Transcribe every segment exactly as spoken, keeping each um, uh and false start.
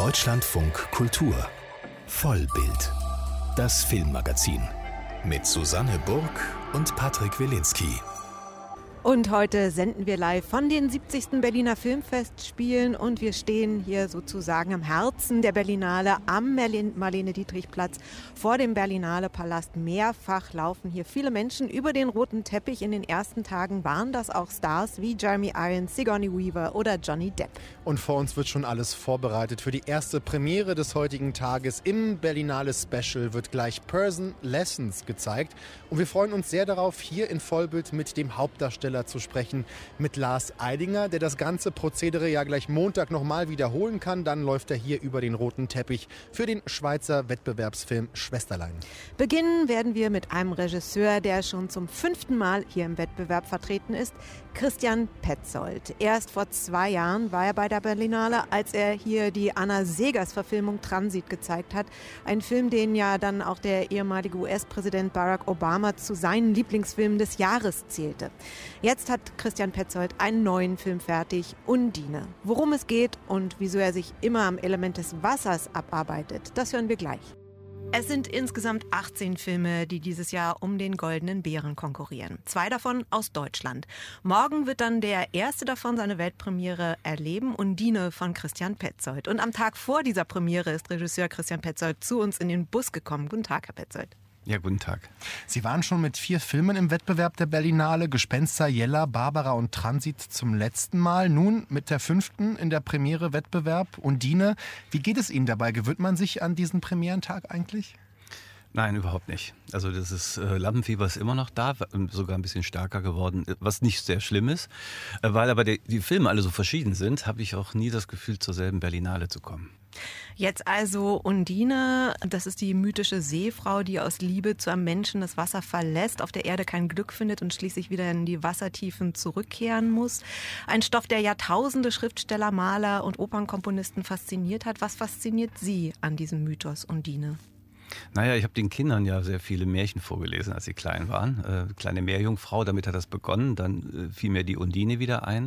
Deutschlandfunk Kultur Vollbild, das Filmmagazin mit Susanne Burg und Patrick Wilinski. Und heute senden wir live von den siebzigsten Berliner Filmfestspielen und wir stehen hier sozusagen am Herzen der Berlinale am Marlene-Dietrich-Platz vor dem Berlinale Palast. Mehrfach laufen hier viele Menschen über den roten Teppich. In den ersten Tagen waren das auch Stars wie Jeremy Irons, Sigourney Weaver oder Johnny Depp. Und vor uns wird schon alles vorbereitet für die erste Premiere des heutigen Tages. Im Berlinale Special wird gleich Person Lessons gezeigt und wir freuen uns sehr darauf, hier in Vollbild mit dem Hauptdarsteller zu sprechen, mit Lars Eidinger, der das ganze Prozedere ja gleich Montag nochmal wiederholen kann. Dann läuft er hier über den roten Teppich für den Schweizer Wettbewerbsfilm Schwesterlein. Beginnen werden wir mit einem Regisseur, der schon zum fünften Mal hier im Wettbewerb vertreten ist, Christian Petzold. Erst vor zwei Jahren war er bei der Berlinale, als er hier die Anna Seghers-Verfilmung Transit gezeigt hat. Ein Film, den ja dann auch der ehemalige U S-Präsident Barack Obama zu seinen Lieblingsfilmen des Jahres zählte. Jetzt hat Christian Petzold einen neuen Film fertig, Undine. Worum es geht und wieso er sich immer am Element des Wassers abarbeitet, das hören wir gleich. Es sind insgesamt achtzehn Filme, die dieses Jahr um den Goldenen Bären konkurrieren. Zwei davon aus Deutschland. Morgen wird dann der erste davon seine Weltpremiere erleben, Undine von Christian Petzold. Und am Tag vor dieser Premiere ist Regisseur Christian Petzold zu uns in den Bus gekommen. Guten Tag, Herr Petzold. Ja, guten Tag. Sie waren schon mit vier Filmen im Wettbewerb der Berlinale, Gespenster, Jella, Barbara und Transit zum letzten Mal. Nun mit der fünften in der Premiere Wettbewerb, Undine. Wie geht es Ihnen dabei? Gewöhnt man sich an diesen Premierentag eigentlich? Nein, überhaupt nicht. Also das ist, äh, Lampenfieber ist immer noch da, sogar ein bisschen stärker geworden, was nicht sehr schlimm ist. Äh, weil aber die, die Filme alle so verschieden sind, habe ich auch nie das Gefühl, zur selben Berlinale zu kommen. Jetzt also Undine, das ist die mythische Seefrau, die aus Liebe zu einem Menschen das Wasser verlässt, auf der Erde kein Glück findet und schließlich wieder in die Wassertiefen zurückkehren muss. Ein Stoff, der Jahrtausende Schriftsteller, Maler und Opernkomponisten fasziniert hat. Was fasziniert Sie an diesem Mythos Undine? Naja, ich habe den Kindern ja sehr viele Märchen vorgelesen, als sie klein waren. Äh, kleine Meerjungfrau, damit hat das begonnen. Dann äh, fiel mir die Undine wieder ein.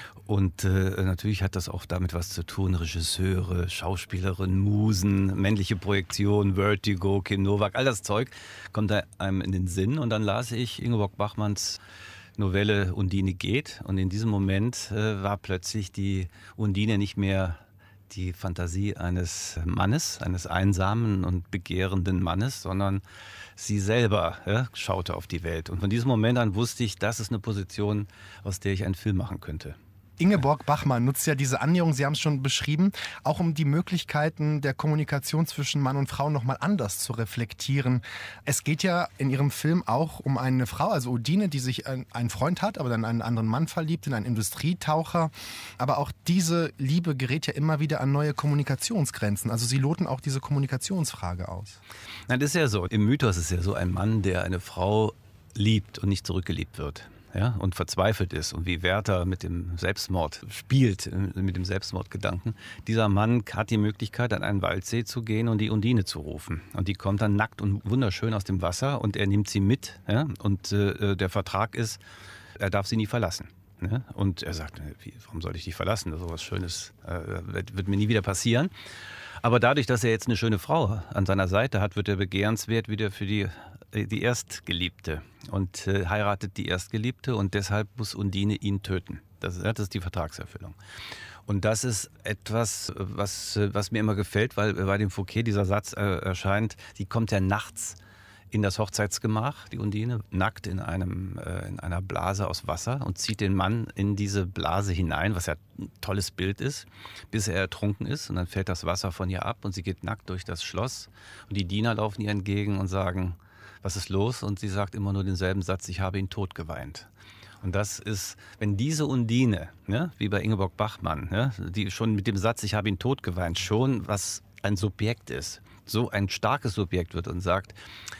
Und äh, natürlich hat das auch damit was zu tun. Regisseure, Schauspielerinnen, Musen, männliche Projektion, Vertigo, Kim Novak, all das Zeug kommt einem in den Sinn. Und dann las ich Ingeborg Bachmanns Novelle Undine geht. Und in diesem Moment äh, war plötzlich die Undine nicht mehr die Fantasie eines Mannes, eines einsamen und begehrenden Mannes, sondern sie selber ja, schaute auf die Welt. Und von diesem Moment an wusste ich, das ist eine Position, aus der ich einen Film machen könnte. Ingeborg Bachmann nutzt ja diese Annäherung, Sie haben es schon beschrieben, auch um die Möglichkeiten der Kommunikation zwischen Mann und Frau nochmal anders zu reflektieren. Es geht ja in Ihrem Film auch um eine Frau, also Undine, die sich einen Freund hat, aber dann einen anderen Mann verliebt, in einen Industrietaucher. Aber auch diese Liebe gerät ja immer wieder an neue Kommunikationsgrenzen. Also Sie loten auch diese Kommunikationsfrage aus. Nein, das ist ja so. Im Mythos ist ja so ein Mann, der eine Frau liebt und nicht zurückgeliebt wird. Ja, und verzweifelt ist und wie Werther mit dem Selbstmord spielt, mit dem Selbstmordgedanken. Dieser Mann hat die Möglichkeit, an einen Waldsee zu gehen und die Undine zu rufen. Und die kommt dann nackt und wunderschön aus dem Wasser und er nimmt sie mit. Ja, und äh, der Vertrag ist, er darf sie nie verlassen. Ja, und er sagt, wie, warum soll ich dich verlassen? So was Schönes äh, wird, wird mir nie wieder passieren. Aber dadurch, dass er jetzt eine schöne Frau an seiner Seite hat, wird er begehrenswert wieder für die, die Erstgeliebte und äh, heiratet die Erstgeliebte und deshalb muss Undine ihn töten. Das, das ist die Vertragserfüllung. Und das ist etwas, was, was mir immer gefällt, weil bei dem Fouquet dieser Satz äh, erscheint, die kommt ja nachts in das Hochzeitsgemach, die Undine, nackt in, einem, äh, in einer Blase aus Wasser und zieht den Mann in diese Blase hinein, was ja ein tolles Bild ist, bis er ertrunken ist. Und dann fällt das Wasser von ihr ab und sie geht nackt durch das Schloss. Und die Diener laufen ihr entgegen und sagen, was ist los? Und sie sagt immer nur denselben Satz, ich habe ihn tot geweint. Und das ist, wenn diese Undine, ne, wie bei Ingeborg Bachmann, ne, die schon mit dem Satz, ich habe ihn tot geweint, schon was ein Subjekt ist, so ein starkes Subjekt wird und sagt,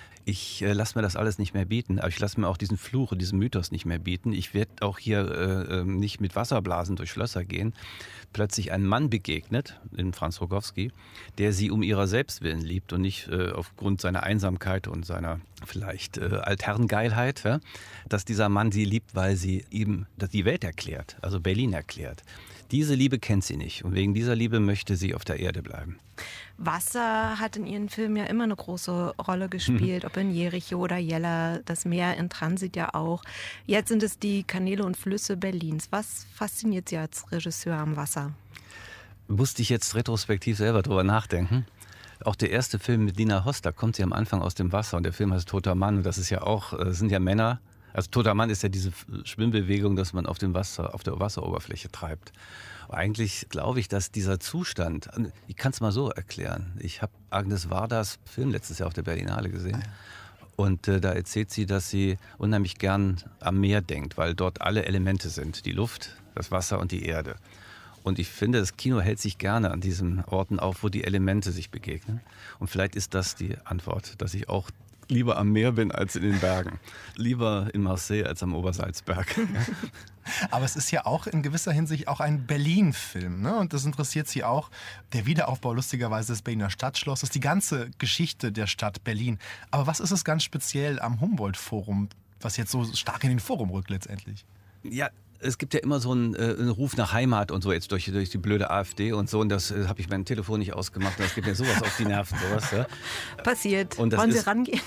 ich äh, lasse mir das alles nicht mehr bieten, aber ich lasse mir auch diesen Fluch und diesen Mythos nicht mehr bieten. Ich werde auch hier äh, nicht mit Wasserblasen durch Schlösser gehen. Plötzlich ein Mann begegnet, in Franz Rogowski, der sie um ihrer Selbstwillen liebt und nicht äh, aufgrund seiner Einsamkeit und seiner vielleicht äh, Altherrengeilheit, ja? Dass dieser Mann sie liebt, weil sie ihm die Welt erklärt, also Berlin erklärt. Diese Liebe kennt sie nicht und wegen dieser Liebe möchte sie auf der Erde bleiben. Wasser hat in ihren Filmen ja immer eine große Rolle gespielt, ob in Jericho oder Jella, das Meer in Transit ja auch. Jetzt sind es die Kanäle und Flüsse Berlins. Was fasziniert Sie als Regisseur am Wasser? Musste ich jetzt retrospektiv selber drüber nachdenken. Auch der erste Film mit Lina Hoss, da kommt sie am Anfang aus dem Wasser und der Film heißt Toter Mann. Und das ist ja auch, das sind ja Männer. Also Toter Mann ist ja diese Schwimmbewegung, dass man auf dem Wasser, auf der Wasseroberfläche treibt. Eigentlich glaube ich, dass dieser Zustand, ich kann es mal so erklären, ich habe Agnes Vardas Film letztes Jahr auf der Berlinale gesehen und äh, da erzählt sie, dass sie unheimlich gern am Meer denkt, weil dort alle Elemente sind, die Luft, das Wasser und die Erde. Und ich finde, das Kino hält sich gerne an diesen Orten auf, wo die Elemente sich begegnen. Und vielleicht ist das die Antwort, dass ich auch lieber am Meer bin als in den Bergen. Lieber in Marseille als am Obersalzberg. Aber es ist ja auch in gewisser Hinsicht auch ein Berlin-Film, ne? Und das interessiert Sie auch. Der Wiederaufbau lustigerweise des Berliner Stadtschlosses, die ganze Geschichte der Stadt Berlin. Aber was ist es ganz speziell am Humboldt-Forum, was jetzt so stark in den Forum rückt letztendlich? Ja, es gibt ja immer so einen, äh, einen Ruf nach Heimat und so jetzt durch, durch die blöde AfD und so. Und das äh, habe ich mein Telefon nicht ausgemacht. Das gibt mir sowas auf die Nerven. Sowas, ja. Passiert. Und das Wollen ist, Sie rangehen?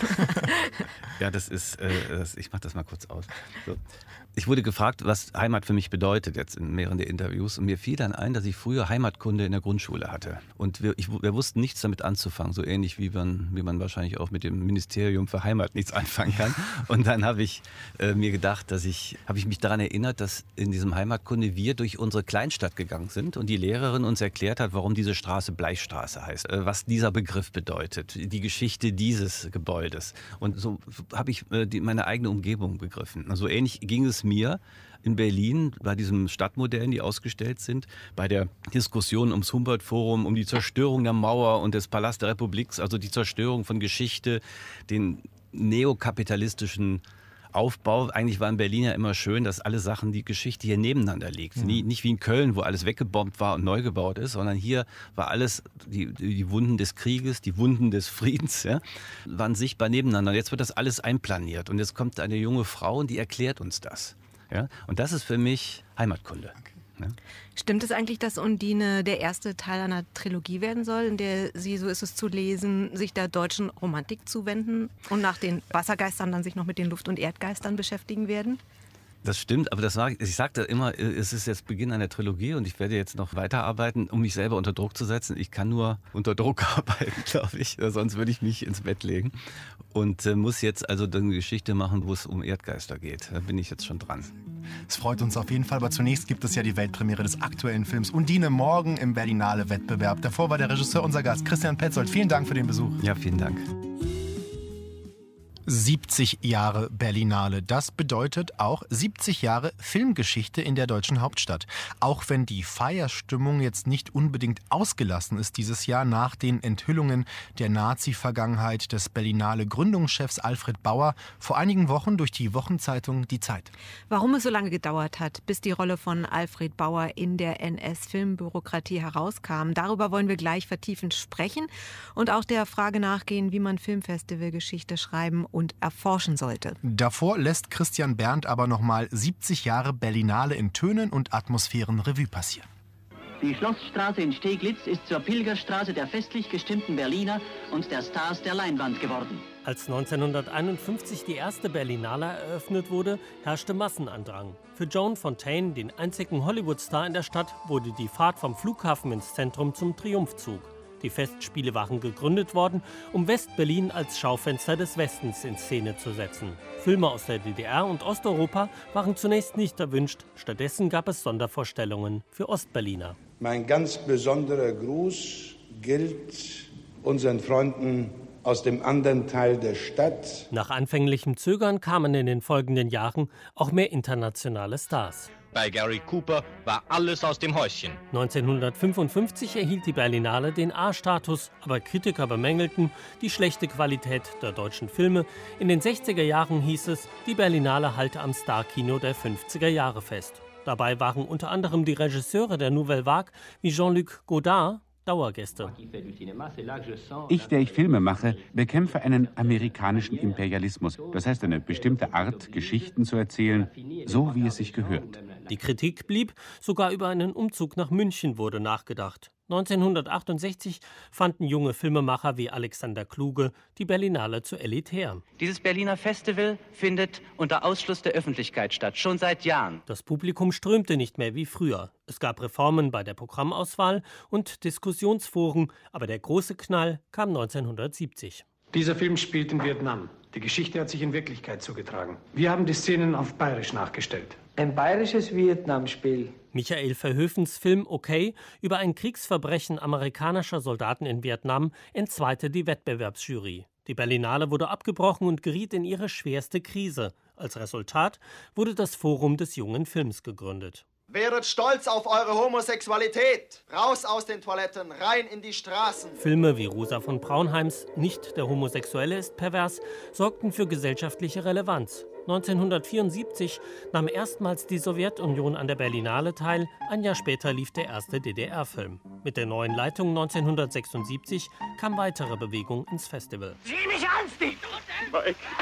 Ja, das ist, äh, das, ich mache das mal kurz aus. So. Ich wurde gefragt, was Heimat für mich bedeutet, jetzt in mehreren der Interviews. Und mir fiel dann ein, dass ich früher Heimatkunde in der Grundschule hatte. Und wir, ich, wir wussten nichts damit anzufangen, so ähnlich wie man, wie man wahrscheinlich auch mit dem Ministerium für Heimat nichts anfangen kann. Und dann habe ich äh, mir gedacht, dass ich, habe ich mich daran erinnert, dass in diesem Heimatkunde wir durch unsere Kleinstadt gegangen sind und die Lehrerin uns erklärt hat, warum diese Straße Bleichstraße heißt, äh, was dieser Begriff bedeutet, die Geschichte dieses Gebäudes. Und so habe ich äh, die, meine eigene Umgebung begriffen. Also ähnlich ging es mir in Berlin bei diesen Stadtmodellen, die ausgestellt sind, bei der Diskussion ums Humboldt-Forum, um die Zerstörung der Mauer und des Palast der Republik, also die Zerstörung von Geschichte, den neokapitalistischen Aufbau. Eigentlich war in Berlin ja immer schön, dass alle Sachen, die Geschichte hier nebeneinander liegt. Mhm. Nie, nicht wie in Köln, wo alles weggebombt war und neu gebaut ist, sondern hier war alles, die, die Wunden des Krieges, die Wunden des Friedens, ja, waren sichtbar nebeneinander. Jetzt wird das alles einplaniert und jetzt kommt eine junge Frau und die erklärt uns das. Ja? Und das ist für mich Heimatkunde. Okay. Ja. Stimmt es eigentlich, dass Undine der erste Teil einer Trilogie werden soll, in der Sie, so ist es zu lesen, sich der deutschen Romantik zuwenden und nach den Wassergeistern dann sich noch mit den Luft- und Erdgeistern beschäftigen werden? Das stimmt, aber das war, ich sagte immer, es ist jetzt Beginn einer Trilogie und ich werde jetzt noch weiterarbeiten, um mich selber unter Druck zu setzen. Ich kann nur unter Druck arbeiten, glaube ich, sonst würde ich mich ins Bett legen und äh, muss jetzt also eine Geschichte machen, wo es um Erdgeister geht. Da bin ich jetzt schon dran. Es freut uns auf jeden Fall, aber zunächst gibt es ja die Weltpremiere des aktuellen Films Undine morgen im Berlinale Wettbewerb. Davor war der Regisseur unser Gast, Christian Petzold. Vielen Dank für den Besuch. Ja, vielen Dank. siebzig Jahre Berlinale. Das bedeutet auch siebzig Jahre Filmgeschichte in der deutschen Hauptstadt. Auch wenn die Feierstimmung jetzt nicht unbedingt ausgelassen ist dieses Jahr nach den Enthüllungen der Nazi-Vergangenheit des Berlinale Gründungschefs Alfred Bauer vor einigen Wochen durch die Wochenzeitung Die Zeit. Warum es so lange gedauert hat, bis die Rolle von Alfred Bauer in der N S-Filmbürokratie herauskam, darüber wollen wir gleich vertiefend sprechen und auch der Frage nachgehen, wie man Filmfestivalgeschichte schreiben und und erforschen sollte. Davor lässt Christian Berndt aber noch mal siebzig Jahre Berlinale in Tönen und Atmosphären Revue passieren. Die Schlossstraße in Steglitz ist zur Pilgerstraße der festlich gestimmten Berliner und der Stars der Leinwand geworden. Als neunzehnhunderteinundfünfzig die erste Berlinale eröffnet wurde, herrschte Massenandrang. Für Joan Fontaine, den einzigen Hollywood-Star in der Stadt, wurde die Fahrt vom Flughafen ins Zentrum zum Triumphzug. Die Festspiele waren gegründet worden, um West-Berlin als Schaufenster des Westens in Szene zu setzen. Filme aus der D D R und Osteuropa waren zunächst nicht erwünscht. Stattdessen gab es Sondervorstellungen für Ostberliner. Mein ganz besonderer Gruß gilt unseren Freunden aus dem anderen Teil der Stadt. Nach anfänglichem Zögern kamen in den folgenden Jahren auch mehr internationale Stars. Bei Gary Cooper war alles aus dem Häuschen. neunzehnhundertfünfundfünfzig erhielt die Berlinale den A-Status, aber Kritiker bemängelten die schlechte Qualität der deutschen Filme. In den sechziger Jahren hieß es, die Berlinale halte am Starkino der fünfziger Jahre fest. Dabei waren unter anderem die Regisseure der Nouvelle Vague wie Jean-Luc Godard Dauergäste. Ich, der ich Filme mache, bekämpfe einen amerikanischen Imperialismus. Das heißt, eine bestimmte Art, Geschichten zu erzählen, so wie es sich gehört. Die Kritik blieb, sogar über einen Umzug nach München wurde nachgedacht. neunzehnhundertachtundsechzig fanden junge Filmemacher wie Alexander Kluge die Berlinale zu elitär. Dieses Berliner Festival findet unter Ausschluss der Öffentlichkeit statt, schon seit Jahren. Das Publikum strömte nicht mehr wie früher. Es gab Reformen bei der Programmauswahl und Diskussionsforen, aber der große Knall kam neunzehnhundertsiebzig. Dieser Film spielt in Vietnam. Die Geschichte hat sich in Wirklichkeit zugetragen. Wir haben die Szenen auf Bayerisch nachgestellt. Ein bayerisches Vietnamspiel. Michael Verhoevens Film Okay über ein Kriegsverbrechen amerikanischer Soldaten in Vietnam entzweite die Wettbewerbsjury. Die Berlinale wurde abgebrochen und geriet in ihre schwerste Krise. Als Resultat wurde das Forum des jungen Films gegründet. Wäret stolz auf eure Homosexualität. Raus aus den Toiletten, rein in die Straßen. Filme wie Rosa von Braunheims Nicht der Homosexuelle ist pervers sorgten für gesellschaftliche Relevanz. neunzehnhundertvierundsiebzig nahm erstmals die Sowjetunion an der Berlinale teil. Ein Jahr später lief der erste D D R-Film. Mit der neuen Leitung neunzehnhundertsechsundsiebzig kam weitere Bewegung ins Festival. Sieh mich an, Steve! Du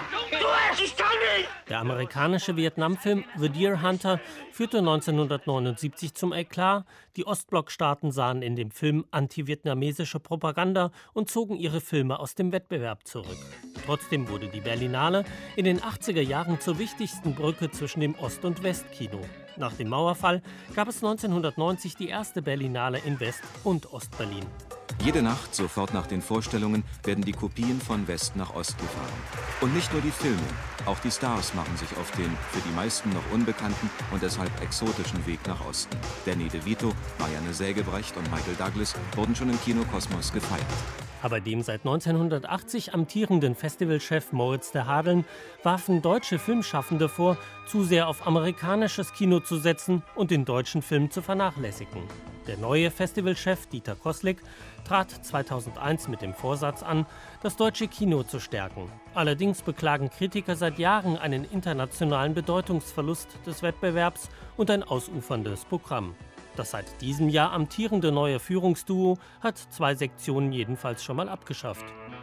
es, ich kann nicht! Der amerikanische Vietnamfilm The Deer Hunter führte neunzehnhundertneunundsiebzig zum Eklat. Die Ostblockstaaten sahen in dem Film anti-vietnamesische Propaganda und zogen ihre Filme aus dem Wettbewerb zurück. Trotzdem wurde die Berlinale in den achtziger Jahren zur wichtigsten Brücke zwischen dem Ost- und Westkino. Nach dem Mauerfall gab es neunzehnhundertneunzig die erste Berlinale in West- und Ostberlin. Jede Nacht, sofort nach den Vorstellungen, werden die Kopien von West nach Ost gefahren. Und nicht nur die Filme, auch die Stars machen sich auf den für die meisten noch unbekannten und deshalb exotischen Weg nach Osten. Danny DeVito, Marianne Sägebrecht und Michael Douglas wurden schon im Kino Kosmos gefeiert. Aber dem seit neunzehnhundertachtzig amtierenden Festivalchef Moritz de Hadeln warfen deutsche Filmschaffende vor, zu sehr auf amerikanisches Kino zu setzen und den deutschen Film zu vernachlässigen. Der neue Festivalchef Dieter Koslik trat zweitausendeins mit dem Vorsatz an, das deutsche Kino zu stärken. Allerdings beklagen Kritiker seit Jahren einen internationalen Bedeutungsverlust des Wettbewerbs und ein ausuferndes Programm. Das seit diesem Jahr amtierende neue Führungsduo hat zwei Sektionen jedenfalls schon mal abgeschafft.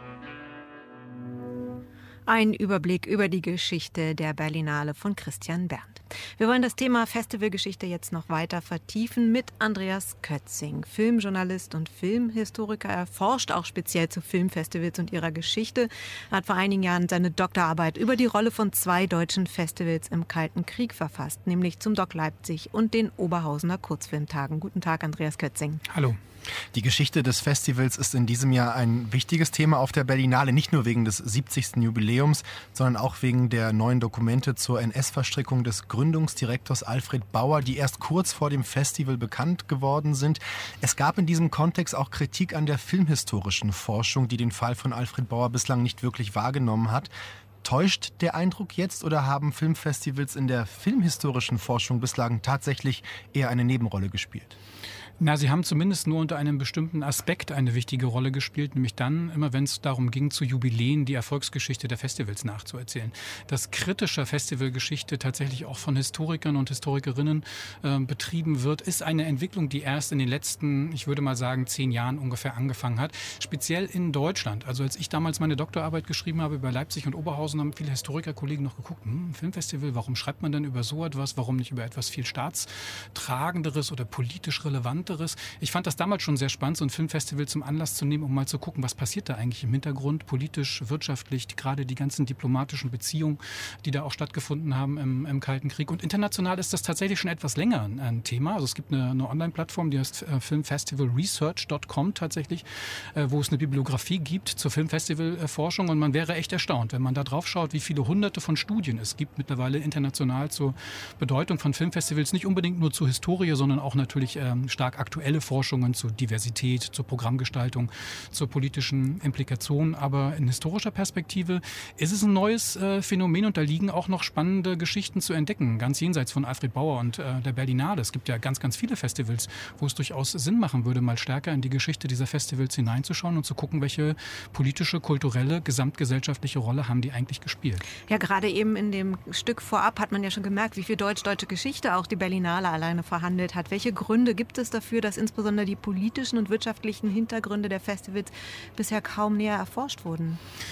Ein Überblick über die Geschichte der Berlinale von Christian Berndt. Wir wollen das Thema Festivalgeschichte jetzt noch weiter vertiefen mit Andreas Kötzing, Filmjournalist und Filmhistoriker. Er forscht auch speziell zu Filmfestivals und ihrer Geschichte. Er hat vor einigen Jahren seine Doktorarbeit über die Rolle von zwei deutschen Festivals im Kalten Krieg verfasst, nämlich zum Doc Leipzig und den Oberhausener Kurzfilmtagen. Guten Tag, Andreas Kötzing. Hallo. Die Geschichte des Festivals ist in diesem Jahr ein wichtiges Thema auf der Berlinale, nicht nur wegen des siebzigsten Jubiläums, sondern auch wegen der neuen Dokumente zur N S-Verstrickung des Gründungsdirektors Alfred Bauer, die erst kurz vor dem Festival bekannt geworden sind. Es gab in diesem Kontext auch Kritik an der filmhistorischen Forschung, die den Fall von Alfred Bauer bislang nicht wirklich wahrgenommen hat. Täuscht der Eindruck jetzt oder haben Filmfestivals in der filmhistorischen Forschung bislang tatsächlich eher eine Nebenrolle gespielt? Na, sie haben zumindest nur unter einem bestimmten Aspekt eine wichtige Rolle gespielt, nämlich dann, immer wenn es darum ging, zu Jubiläen die Erfolgsgeschichte der Festivals nachzuerzählen. Dass kritische Festivalgeschichte tatsächlich auch von Historikern und Historikerinnen äh, betrieben wird, ist eine Entwicklung, die erst in den letzten, ich würde mal sagen, zehn Jahren ungefähr angefangen hat. Speziell in Deutschland. Also als ich damals meine Doktorarbeit geschrieben habe über Leipzig und Oberhausen, haben viele Historikerkollegen noch geguckt, hm, Filmfestival, warum schreibt man denn über so etwas? Warum nicht über etwas viel staatstragenderes oder politisch relevantes? Ich fand das damals schon sehr spannend, so ein Filmfestival zum Anlass zu nehmen, um mal zu gucken, was passiert da eigentlich im Hintergrund, politisch, wirtschaftlich, gerade die ganzen diplomatischen Beziehungen, die da auch stattgefunden haben im, im Kalten Krieg. Und international ist das tatsächlich schon etwas länger ein, ein Thema. Also es gibt eine, eine Online-Plattform, die heißt äh, filmfestival research punkt com tatsächlich, äh, wo es eine Bibliografie gibt zur Filmfestivalforschung. Und man wäre echt erstaunt, wenn man da drauf schaut, wie viele hunderte von Studien es gibt mittlerweile international zur Bedeutung von Filmfestivals. Nicht unbedingt nur zur Historie, sondern auch natürlich ähm, stark aktuelle Forschungen zur Diversität, zur Programmgestaltung, zur politischen Implikation. Aber in historischer Perspektive ist es ein neues äh, Phänomen und da liegen auch noch spannende Geschichten zu entdecken, ganz jenseits von Alfred Bauer und äh, der Berlinale. Es gibt ja ganz, ganz viele Festivals, wo es durchaus Sinn machen würde, mal stärker in die Geschichte dieser Festivals hineinzuschauen und zu gucken, welche politische, kulturelle, gesamtgesellschaftliche Rolle haben die eigentlich gespielt. Ja, gerade eben in dem Stück vorab hat man ja schon gemerkt, wie viel deutsch-deutsche Geschichte auch die Berlinale alleine verhandelt hat. Welche Gründe gibt es dafür, dass insbesondere die politischen und wirtschaftlichen Hintergründe der Festivals bisher kaum näher erforscht wurden?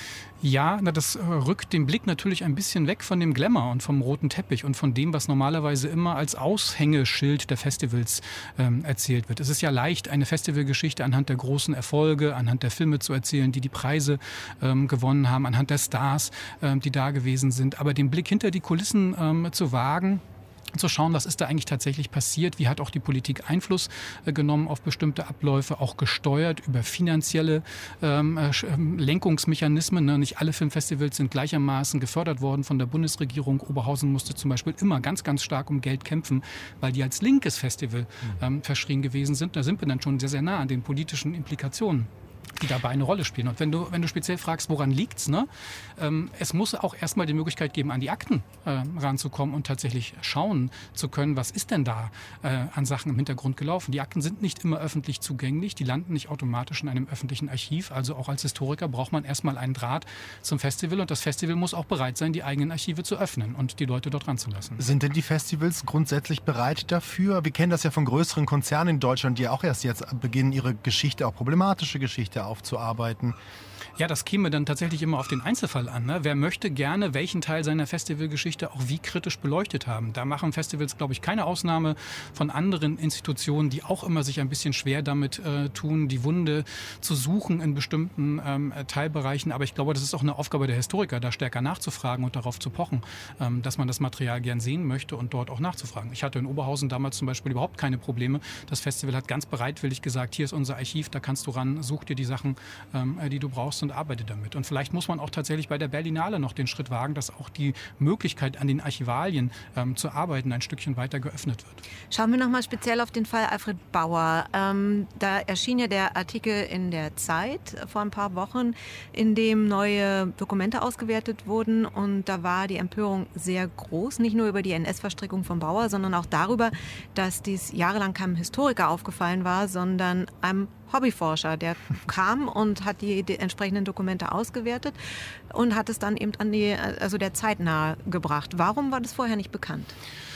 Ja, na, das äh, rückt den Blick natürlich ein bisschen weg von dem Glamour und vom roten Teppich und von dem, was normalerweise immer als Aushängeschild der Festivals ähm, erzählt wird. Es ist ja leicht, eine Festivalgeschichte anhand der großen Erfolge, anhand der Filme zu erzählen, die die Preise ähm, gewonnen haben, anhand der Stars, ähm, die da gewesen sind. Aber den Blick hinter die Kulissen ähm, zu wagen, zu schauen, was ist da eigentlich tatsächlich passiert, wie hat auch die Politik Einfluss äh, genommen auf bestimmte Abläufe, auch gesteuert über finanzielle ähm, äh, Lenkungsmechanismen. Ne? Nicht alle Filmfestivals sind gleichermaßen gefördert worden von der Bundesregierung. Oberhausen musste zum Beispiel immer ganz, ganz stark um Geld kämpfen, weil die als linkes Festival ähm, verschrien gewesen sind. Da sind wir dann schon sehr, sehr nah an den politischen Implikationen, die dabei eine Rolle spielen. Und wenn du, wenn du speziell fragst, woran liegt's, ne? Ähm, es muss auch erstmal die Möglichkeit geben, an die Akten äh, ranzukommen und tatsächlich schauen zu können, was ist denn da äh, an Sachen im Hintergrund gelaufen. Die Akten sind nicht immer öffentlich zugänglich, die landen nicht automatisch in einem öffentlichen Archiv. Also auch als Historiker braucht man erstmal einen Draht zum Festival und das Festival muss auch bereit sein, die eigenen Archive zu öffnen und die Leute dort ranzulassen. Sind denn die Festivals grundsätzlich bereit dafür? Wir kennen das ja von größeren Konzernen in Deutschland, die auch erst jetzt beginnen, ihre Geschichte, auch problematische Geschichte aufzuarbeiten. Ja, das käme dann tatsächlich immer auf den Einzelfall an. Ne? Wer möchte gerne welchen Teil seiner Festivalgeschichte auch wie kritisch beleuchtet haben? Da machen Festivals, glaube ich, keine Ausnahme von anderen Institutionen, die auch immer sich ein bisschen schwer damit äh, tun, die Wunde zu suchen in bestimmten ähm, Teilbereichen. Aber ich glaube, das ist auch eine Aufgabe der Historiker, da stärker nachzufragen und darauf zu pochen, ähm, dass man das Material gern sehen möchte und dort auch nachzufragen. Ich hatte in Oberhausen damals zum Beispiel überhaupt keine Probleme. Das Festival hat ganz bereitwillig gesagt, hier ist unser Archiv, da kannst du ran, such dir die Sachen, ähm, die du brauchst und arbeite damit. Und vielleicht muss man auch tatsächlich bei der Berlinale noch den Schritt wagen, dass auch die Möglichkeit, an den Archivalien ähm, zu arbeiten, ein Stückchen weiter geöffnet wird. Schauen wir noch mal speziell auf den Fall Alfred Bauer. Ähm, da erschien ja der Artikel in der Zeit vor ein paar Wochen, in dem neue Dokumente ausgewertet wurden. Und da war die Empörung sehr groß, nicht nur über die N S-Verstrickung von Bauer, sondern auch darüber, dass dies jahrelang keinem Historiker aufgefallen war, sondern einem Hobbyforscher, der kam und hat die, die entsprechenden Dokumente ausgewertet und hat es dann eben an die, also der Zeit nahe gebracht. Warum war das vorher nicht bekannt?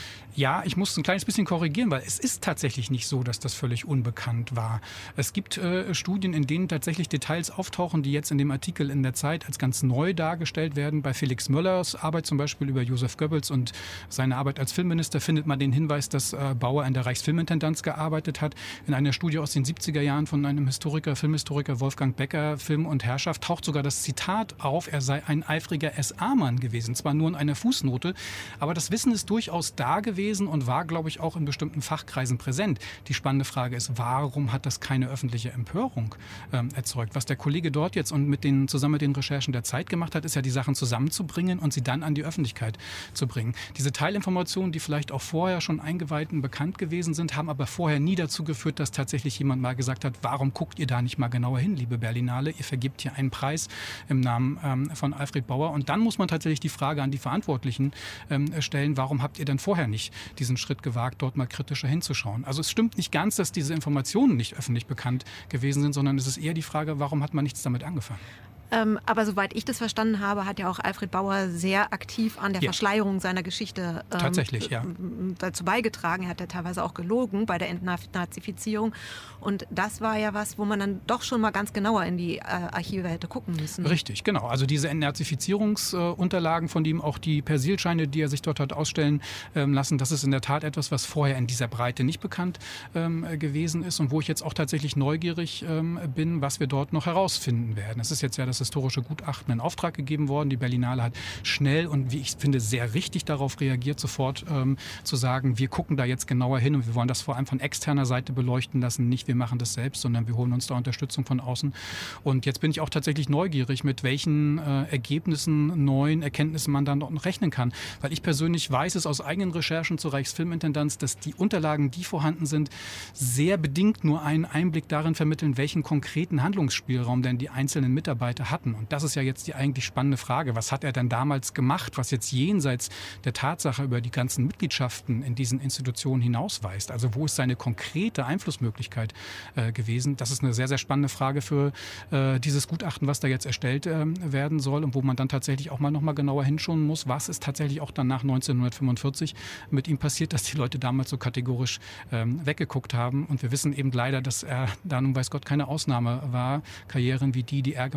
Ja, ich muss ein kleines bisschen korrigieren, weil es ist tatsächlich nicht so, dass das völlig unbekannt war. Es gibt äh, Studien, in denen tatsächlich Details auftauchen, die jetzt in dem Artikel in der Zeit als ganz neu dargestellt werden. Bei Felix Möllers Arbeit zum Beispiel über Joseph Goebbels und seine Arbeit als Filmminister findet man den Hinweis, dass äh, Bauer in der Reichsfilmintendanz gearbeitet hat. In einer Studie aus den siebziger Jahren von einem Historiker, Filmhistoriker Wolfgang Becker, Film und Herrschaft, taucht sogar das Zitat auf, er sei ein eifriger S A-Mann gewesen. Zwar nur in einer Fußnote, aber das Wissen ist durchaus da gewesen und war, glaube ich, auch in bestimmten Fachkreisen präsent. Die spannende Frage ist, warum hat das keine öffentliche Empörung ähm, erzeugt? Was der Kollege dort jetzt und mit den, zusammen mit den Recherchen der Zeit gemacht hat, ist ja, die Sachen zusammenzubringen und sie dann an die Öffentlichkeit zu bringen. Diese Teilinformationen, die vielleicht auch vorher schon Eingeweihten bekannt gewesen sind, haben aber vorher nie dazu geführt, dass tatsächlich jemand mal gesagt hat, warum guckt ihr da nicht mal genauer hin, liebe Berlinale? Ihr vergibt hier einen Preis im Namen ähm, von Alfred Bauer. Und dann muss man tatsächlich die Frage an die Verantwortlichen ähm, stellen, warum habt ihr denn vorher nicht diesen Schritt gewagt, dort mal kritischer hinzuschauen. Also es stimmt nicht ganz, dass diese Informationen nicht öffentlich bekannt gewesen sind, sondern es ist eher die Frage, warum hat man nichts damit angefangen? Ähm, aber soweit ich das verstanden habe, hat ja auch Alfred Bauer sehr aktiv an der ja. Verschleierung seiner Geschichte ähm, Tatsächlich, ja. dazu beigetragen. Er hat ja teilweise auch gelogen bei der Entnazifizierung. Und das war ja was, wo man dann doch schon mal ganz genauer in die äh, Archive hätte gucken müssen. Richtig, genau. Also diese Entnazifizierungsunterlagen, äh, von dem auch die Persilscheine, die er sich dort hat ausstellen ähm, lassen, das ist in der Tat etwas, was vorher in dieser Breite nicht bekannt ähm, gewesen ist und wo ich jetzt auch tatsächlich neugierig ähm, bin, was wir dort noch herausfinden werden. Es ist jetzt ja das historische Gutachten in Auftrag gegeben worden. Die Berlinale hat schnell und, wie ich finde, sehr richtig darauf reagiert, sofort ähm, zu sagen, wir gucken da jetzt genauer hin und wir wollen das vor allem von externer Seite beleuchten lassen. Nicht, wir machen das selbst, sondern wir holen uns da Unterstützung von außen. Und jetzt bin ich auch tatsächlich neugierig, mit welchen äh, Ergebnissen, neuen Erkenntnissen man dann noch rechnen kann. Weil ich persönlich weiß es aus eigenen Recherchen zur Reichsfilmintendanz, dass die Unterlagen, die vorhanden sind, sehr bedingt nur einen Einblick darin vermitteln, welchen konkreten Handlungsspielraum denn die einzelnen Mitarbeiter hatten. Und das ist ja jetzt die eigentlich spannende Frage. Was hat er denn damals gemacht, was jetzt jenseits der Tatsache über die ganzen Mitgliedschaften in diesen Institutionen hinausweist? Also wo ist seine konkrete Einflussmöglichkeit äh, gewesen? Das ist eine sehr, sehr spannende Frage für äh, dieses Gutachten, was da jetzt erstellt äh, werden soll und wo man dann tatsächlich auch mal noch mal genauer hinschauen muss, was ist tatsächlich auch dann nach neunzehnhundertfünfundvierzig mit ihm passiert, dass die Leute damals so kategorisch ähm, weggeguckt haben. Und wir wissen eben leider, dass er da nun weiß Gott keine Ausnahme war. Karrieren wie die, die er gemacht hat,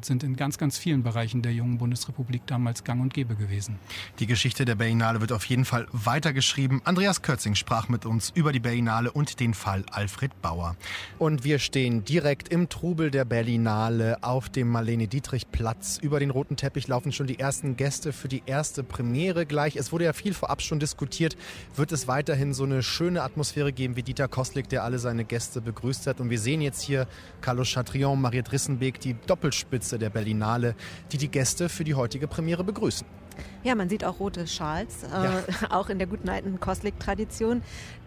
sind in ganz, ganz vielen Bereichen der jungen Bundesrepublik damals gang und gäbe gewesen. Die Geschichte der Berlinale wird auf jeden Fall weitergeschrieben. Andreas Kötzing sprach mit uns über die Berlinale und den Fall Alfred Bauer. Und wir stehen direkt im Trubel der Berlinale auf dem Marlene-Dietrich-Platz. Über den roten Teppich laufen schon die ersten Gäste für die erste Premiere gleich. Es wurde ja viel vorab schon diskutiert. Wird es weiterhin so eine schöne Atmosphäre geben wie Dieter Koslik, der alle seine Gäste begrüßt hat? Und wir sehen jetzt hier Carlos Chatrion, Mariette Rissenbeek, die Doppelspitze der Berlinale, die die Gäste für die heutige Premiere begrüßen. Ja, man sieht auch rote Schals, äh, ja. auch in der guten alten Koslik-Tradition.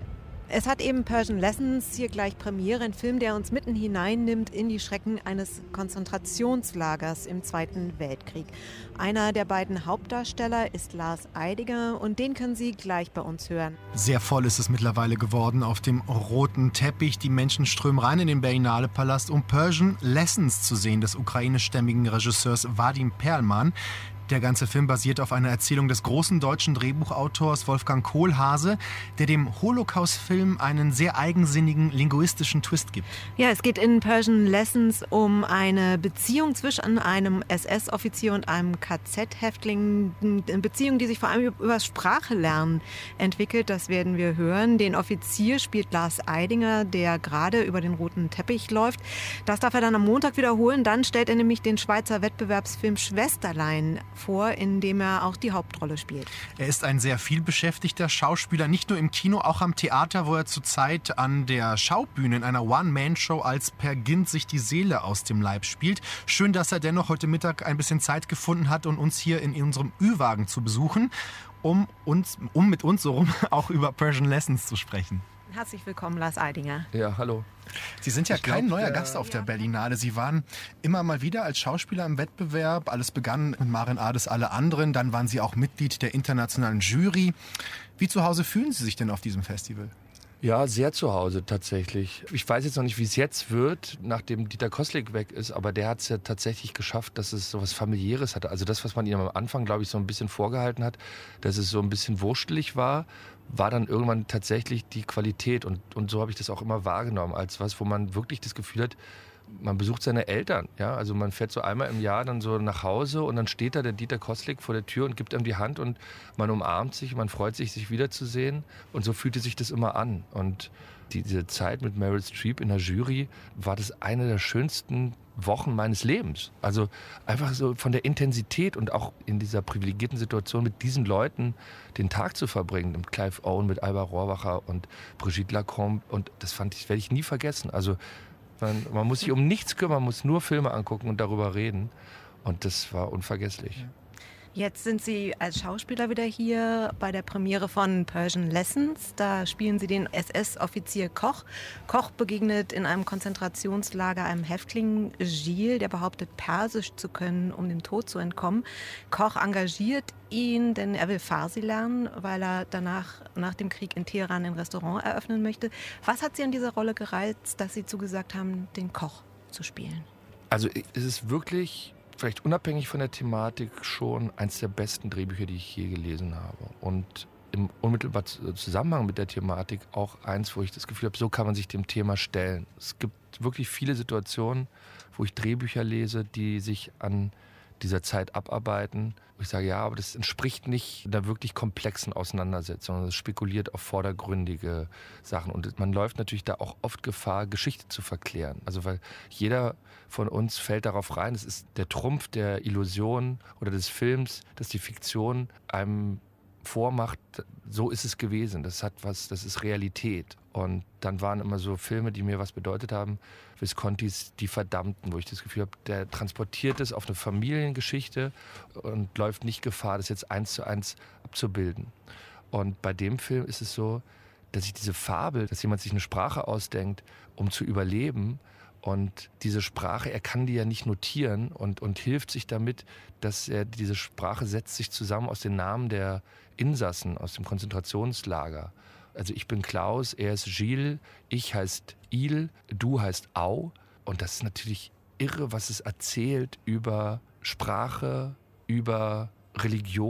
Es hat eben Persian Lessons hier gleich Premiere, ein Film, der uns mitten hineinnimmt in die Schrecken eines Konzentrationslagers im Zweiten Weltkrieg. Einer der beiden Hauptdarsteller ist Lars Eidinger und den können Sie gleich bei uns hören. Sehr voll ist es mittlerweile geworden auf dem roten Teppich. Die Menschen strömen rein in den Berlinale-Palast, um Persian Lessons zu sehen, des ukrainischstämmigen Regisseurs Vadim Perlman. Der ganze Film basiert auf einer Erzählung des großen deutschen Drehbuchautors Wolfgang Kohlhase, der dem Holocaust-Film einen sehr eigensinnigen linguistischen Twist gibt. Ja, es geht in Persian Lessons um eine Beziehung zwischen einem S S-Offizier und einem K Z-Häftling. Eine Beziehung, die sich vor allem über das Sprachelernen entwickelt, das werden wir hören. Den Offizier spielt Lars Eidinger, der gerade über den roten Teppich läuft. Das darf er dann am Montag wiederholen. Dann stellt er nämlich den Schweizer Wettbewerbsfilm Schwesterlein vor, in dem er auch die Hauptrolle spielt. Er ist ein sehr vielbeschäftigter Schauspieler, nicht nur im Kino, auch am Theater, wo er zurzeit an der Schaubühne in einer One-Man-Show als Per Gynt sich die Seele aus dem Leib spielt. Schön, dass er dennoch heute Mittag ein bisschen Zeit gefunden hat, um uns hier in unserem Ü-Wagen zu besuchen, um, uns, um mit uns so rum auch über Persian Lessons zu sprechen. Herzlich willkommen, Lars Eidinger. Ja, hallo. Sie sind ja ich kein glaub, neuer äh, Gast auf der Berlinale. Sie waren immer mal wieder als Schauspieler im Wettbewerb. Alles begann mit Maren Ades Alle anderen. Dann waren Sie auch Mitglied der internationalen Jury. Wie zu Hause fühlen Sie sich denn auf diesem Festival? Ja, sehr zu Hause tatsächlich. Ich weiß jetzt noch nicht, wie es jetzt wird, nachdem Dieter Koslik weg ist, aber der hat es ja tatsächlich geschafft, dass es so was Familiäres hatte. Also das, was man ihm am Anfang, glaube ich, so ein bisschen vorgehalten hat, dass es so ein bisschen wurstelig war, war dann irgendwann tatsächlich die Qualität. Und, und so habe ich das auch immer wahrgenommen, als was, wo man wirklich das Gefühl hat, man besucht seine Eltern. Ja? Also man fährt so einmal im Jahr dann so nach Hause und dann steht da der Dieter Koslik vor der Tür und gibt ihm die Hand und man umarmt sich, man freut sich, sich wiederzusehen. Und so fühlte sich das immer an. Und diese Zeit mit Meryl Streep in der Jury war das eine der schönsten Wochen meines Lebens. Also einfach so von der Intensität und auch in dieser privilegierten Situation mit diesen Leuten den Tag zu verbringen. Mit Clive Owen, mit Alba Rohrwacher und Brigitte Lacombe. Und das fand ich, werde ich nie vergessen. Also man, man muss sich um nichts kümmern, man muss nur Filme angucken und darüber reden. Und das war unvergesslich. Jetzt sind Sie als Schauspieler wieder hier bei der Premiere von Persian Lessons. Da spielen Sie den S S-Offizier Koch. Koch begegnet in einem Konzentrationslager einem Häftling Gilles, der behauptet, Persisch zu können, um dem Tod zu entkommen. Koch engagiert ihn, denn er will Farsi lernen, weil er danach, nach dem Krieg in Teheran ein Restaurant eröffnen möchte. Was hat Sie an dieser Rolle gereizt, dass Sie zugesagt haben, den Koch zu spielen? Also es ist wirklich, vielleicht unabhängig von der Thematik, schon eines der besten Drehbücher, die ich je gelesen habe. Und im unmittelbaren Zusammenhang mit der Thematik auch eins, wo ich das Gefühl habe, so kann man sich dem Thema stellen. Es gibt wirklich viele Situationen, wo ich Drehbücher lese, die sich an dieser Zeit abarbeiten. Wo ich sage, ja, aber das entspricht nicht einer wirklich komplexen Auseinandersetzung. Es spekuliert auf vordergründige Sachen. Und man läuft natürlich da auch oft Gefahr, Geschichte zu verklären. Also weil jeder von uns fällt darauf rein, es ist der Trumpf der Illusion oder des Films, dass die Fiktion einem vormacht, so ist es gewesen, das hat was, das ist Realität. Und dann waren immer so Filme, die mir was bedeutet haben, Viscontis Die Verdammten, wo ich das Gefühl habe, der transportiert es auf eine Familiengeschichte und läuft nicht Gefahr, das jetzt eins zu eins abzubilden. Und bei dem Film ist es so, dass ich diese Fabel, dass jemand sich eine Sprache ausdenkt, um zu überleben, und diese Sprache, er kann die ja nicht notieren und, und hilft sich damit, dass er diese Sprache setzt sich zusammen aus den Namen der Insassen aus dem Konzentrationslager. Also ich bin Klaus, er ist Gilles, ich heißt Il, du heißt Au. Und das ist natürlich irre, was es erzählt über Sprache, über Religion.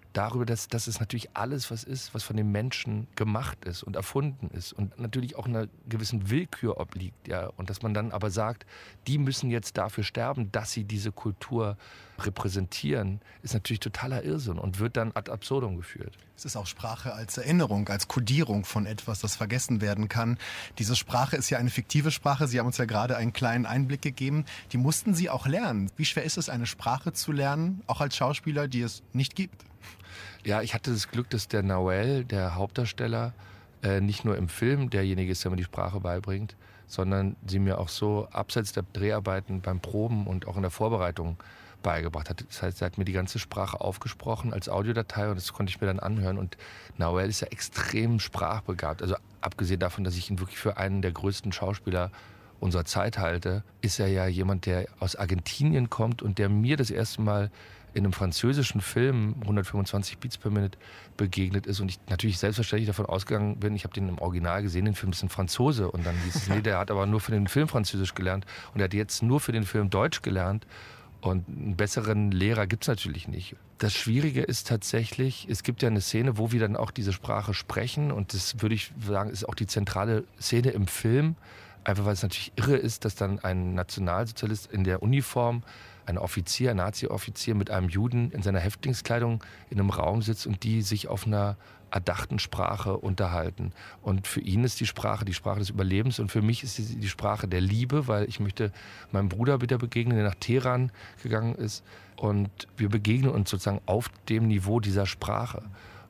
darüber, dass das ist natürlich alles, was ist, was von den Menschen gemacht ist und erfunden ist und natürlich auch einer gewissen Willkür obliegt, ja, und dass man dann aber sagt, die müssen jetzt dafür sterben, dass sie diese Kultur repräsentieren, ist natürlich totaler Irrsinn und wird dann ad absurdum geführt. Es ist auch Sprache als Erinnerung, als Kodierung von etwas, das vergessen werden kann. Diese Sprache ist ja eine fiktive Sprache. Sie haben uns ja gerade einen kleinen Einblick gegeben. Die mussten Sie auch lernen. Wie schwer ist es, eine Sprache zu lernen, auch als Schauspieler, die es nicht gibt? Ja, ich hatte das Glück, dass der Noel, der Hauptdarsteller, äh, nicht nur im Film derjenige ist, der mir die Sprache beibringt, sondern sie mir auch so abseits der Dreharbeiten beim Proben und auch in der Vorbereitung beigebracht hat. Das heißt, er hat mir die ganze Sprache aufgesprochen als Audiodatei und das konnte ich mir dann anhören. Und Noel ist ja extrem sprachbegabt. Also abgesehen davon, dass ich ihn wirklich für einen der größten Schauspieler unserer Zeit halte, ist er ja jemand, der aus Argentinien kommt und der mir das erste Mal in einem französischen Film hundertfünfundzwanzig Beats per Minute begegnet ist und ich natürlich selbstverständlich davon ausgegangen bin, ich habe den im Original gesehen, den Film ist ein Franzose und dann hieß es, nee, der hat aber nur für den Film Französisch gelernt und er hat jetzt nur für den Film Deutsch gelernt und einen besseren Lehrer gibt es natürlich nicht. Das Schwierige ist tatsächlich, es gibt ja eine Szene, wo wir dann auch diese Sprache sprechen und das würde ich sagen, ist auch die zentrale Szene im Film, einfach weil es natürlich irre ist, dass dann ein Nationalsozialist in der Uniform, ein Offizier, ein Nazi-Offizier mit einem Juden in seiner Häftlingskleidung in einem Raum sitzt und die sich auf einer erdachten Sprache unterhalten. Und für ihn ist die Sprache die Sprache des Überlebens und für mich ist sie die Sprache der Liebe, weil ich möchte meinem Bruder wieder begegnen, der nach Teheran gegangen ist. Und wir begegnen uns sozusagen auf dem Niveau dieser Sprache.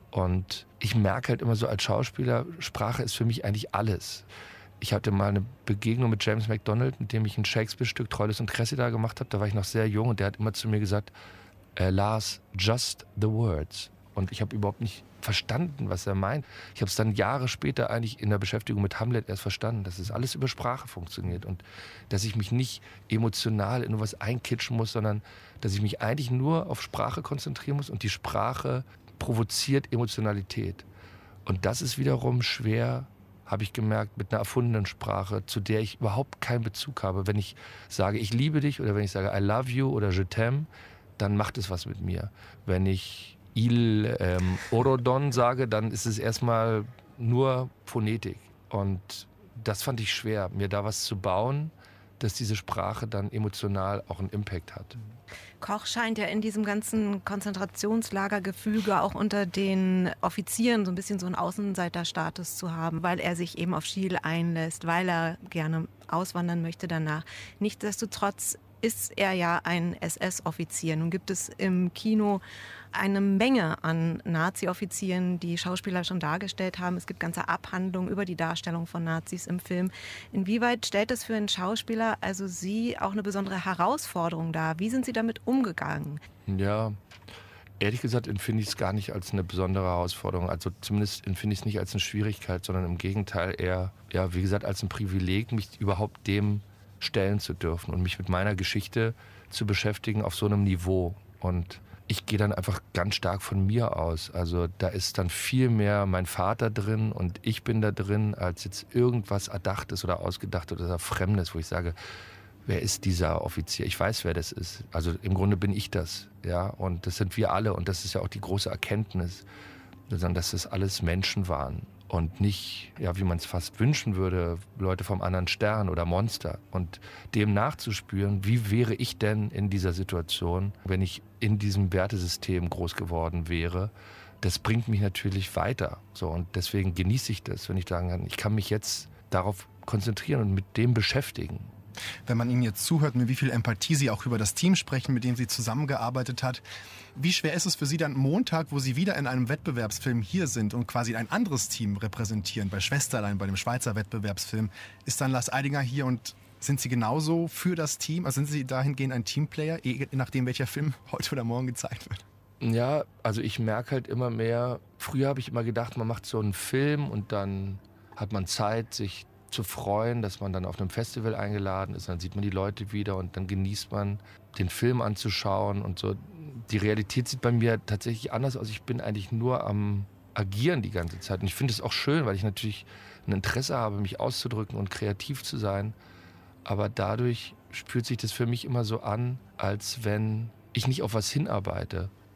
Und ich merke halt immer so als Schauspieler, Sprache ist für mich eigentlich alles. Ich hatte mal eine Begegnung mit James MacDonald, mit dem ich ein Shakespeare-Stück Troilus und Cressida gemacht habe. Da war ich noch sehr jung und der hat immer zu mir gesagt, äh, Lars, just the words. Und ich habe überhaupt nicht verstanden, was er meint. Ich habe es dann Jahre später eigentlich in der Beschäftigung mit Hamlet erst verstanden, dass es alles über Sprache funktioniert und dass ich mich nicht emotional in was einkitschen muss, sondern dass ich mich eigentlich nur auf Sprache konzentrieren muss und die Sprache provoziert Emotionalität. Und das ist wiederum schwer, habe ich gemerkt, mit einer erfundenen Sprache, zu der ich überhaupt keinen Bezug habe. Wenn ich sage, ich liebe dich oder wenn ich sage, I love you oder je t'aime, dann macht es was mit mir. Wenn ich il ähm, orodon sage, dann ist es erstmal nur Phonetik. Und das fand ich schwer, mir da was zu bauen, dass diese Sprache dann emotional auch einen Impact hat. Koch scheint ja in diesem ganzen Konzentrationslagergefüge auch unter den Offizieren so ein bisschen so einen Außenseiterstatus zu haben, weil er sich eben auf Schiel einlässt, weil er gerne auswandern möchte danach. Nichtsdestotrotz ist er ja ein S S-Offizier. Nun gibt es im Kino eine Menge an Nazi-Offizieren, die Schauspieler schon dargestellt haben. Es gibt ganze Abhandlungen über die Darstellung von Nazis im Film. Inwieweit stellt es für einen Schauspieler, also Sie, auch eine besondere Herausforderung dar? Wie sind Sie damit umgegangen? Ja, ehrlich gesagt empfinde ich es gar nicht als eine besondere Herausforderung. Also zumindest empfinde ich es nicht als eine Schwierigkeit, sondern im Gegenteil eher, ja, wie gesagt, als ein Privileg, mich überhaupt dem stellen zu dürfen und mich mit meiner Geschichte zu beschäftigen auf so einem Niveau. Und ich gehe dann einfach ganz stark von mir aus. Also da ist dann viel mehr mein Vater drin und ich bin da drin, als jetzt irgendwas Erdachtes oder Ausgedachtes oder Fremdes, wo ich sage, wer ist dieser Offizier? Ich weiß, wer das ist. Also im Grunde bin ich das. Ja? Und das sind wir alle. Und das ist ja auch die große Erkenntnis, dass das alles Menschen waren. Und nicht, ja, wie man es fast wünschen würde, Leute vom anderen Stern oder Monster. Und dem nachzuspüren, wie wäre ich denn in dieser Situation, wenn ich in diesem Wertesystem groß geworden wäre, das bringt mich natürlich weiter. So, und deswegen genieße ich das, wenn ich sagen kann, ich kann mich jetzt darauf konzentrieren und mit dem beschäftigen. Wenn man Ihnen jetzt zuhört, mit wie viel Empathie Sie auch über das Team sprechen, mit dem Sie zusammengearbeitet hat, wie schwer ist es für Sie dann Montag, wo Sie wieder in einem Wettbewerbsfilm hier sind und quasi ein anderes Team repräsentieren, bei Schwesterlein, bei dem Schweizer Wettbewerbsfilm, ist dann Lars Eidinger hier und sind Sie genauso für das Team? Also sind Sie dahingehend ein Teamplayer, je nachdem welcher Film heute oder morgen gezeigt wird? Ja, also ich merke halt immer mehr, früher habe ich immer gedacht, man macht so einen Film und dann hat man Zeit, sich zu freuen, dass man dann auf einem Festival eingeladen ist, dann sieht man die Leute wieder und dann genießt man, den Film anzuschauen und so. Die Realität sieht bei mir tatsächlich anders aus. Ich bin eigentlich nur am Agieren die ganze Zeit und ich finde es auch schön, weil ich natürlich ein Interesse habe, mich auszudrücken und kreativ zu sein, aber dadurch spürt sich das für mich immer so an, als wenn ich nicht auf was hinarbeite.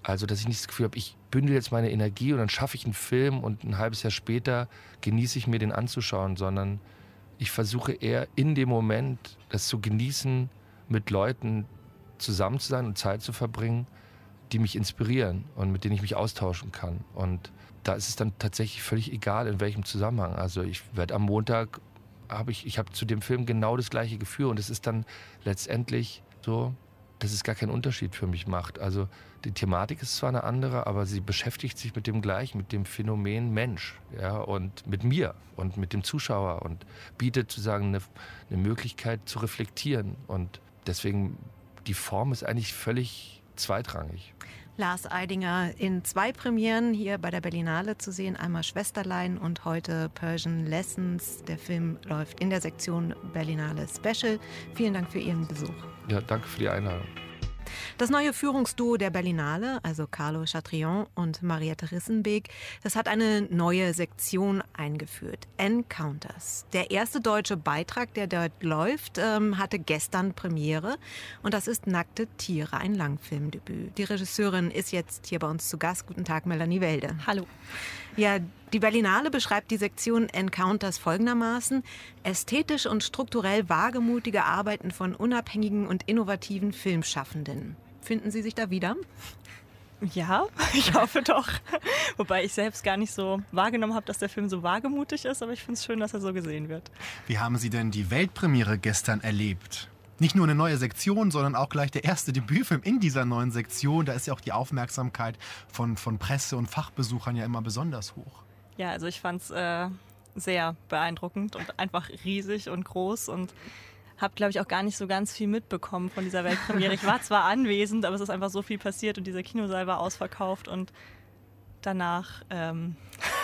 Also, dass ich nicht das Gefühl habe, ich bündel jetzt meine Energie und dann schaffe ich einen Film und ein halbes Jahr später genieße ich mir den anzuschauen, sondern ich versuche eher in dem Moment das zu genießen, mit Leuten zusammen zu sein und Zeit zu verbringen, die mich inspirieren und mit denen ich mich austauschen kann. Und da ist es dann tatsächlich völlig egal, in welchem Zusammenhang. Also ich werde am Montag, habe ich, ich habe zu dem Film genau das gleiche Gefühl und es ist dann letztendlich so, dass es gar keinen Unterschied für mich macht. Also die Thematik ist zwar eine andere, aber sie beschäftigt sich mit dem gleichen, mit dem Phänomen Mensch, ja, und mit mir und mit dem Zuschauer und bietet sozusagen eine, eine Möglichkeit zu reflektieren. Und deswegen, die Form ist eigentlich völlig zweitrangig. Lars Eidinger in zwei Premieren hier bei der Berlinale zu sehen. Einmal Schwesterlein und heute Persian Lessons. Der Film läuft in der Sektion Berlinale Special. Vielen Dank für Ihren Besuch. Ja, danke für die Einladung. Das neue Führungsduo der Berlinale, also Carlo Chatrion und Mariette Rissenbeek, das hat eine neue Sektion eingeführt. Encounters. Der erste deutsche Beitrag, der dort läuft, ähm, hatte gestern Premiere. Und das ist Nackte Tiere, ein Langfilmdebüt. Die Regisseurin ist jetzt hier bei uns zu Gast. Guten Tag, Melanie Welde. Hallo. Ja, die Berlinale beschreibt die Sektion Encounters folgendermaßen: ästhetisch und strukturell wagemutige Arbeiten von unabhängigen und innovativen Filmschaffenden. Finden Sie sich da wieder? Ja, ich hoffe doch. Wobei ich selbst gar nicht so wahrgenommen habe, dass der Film so wagemutig ist, aber ich finde es schön, dass er so gesehen wird. Wie haben Sie denn die Weltpremiere gestern erlebt? Nicht nur eine neue Sektion, sondern auch gleich der erste Debütfilm in dieser neuen Sektion. Da ist ja auch die Aufmerksamkeit von, von Presse und Fachbesuchern ja immer besonders hoch. Ja, also ich fand es äh, sehr beeindruckend und einfach riesig und groß und habe, glaube ich, auch gar nicht so ganz viel mitbekommen von dieser Weltpremiere. Ich war zwar anwesend, aber es ist einfach so viel passiert und dieser Kinosaal war ausverkauft und danach ähm,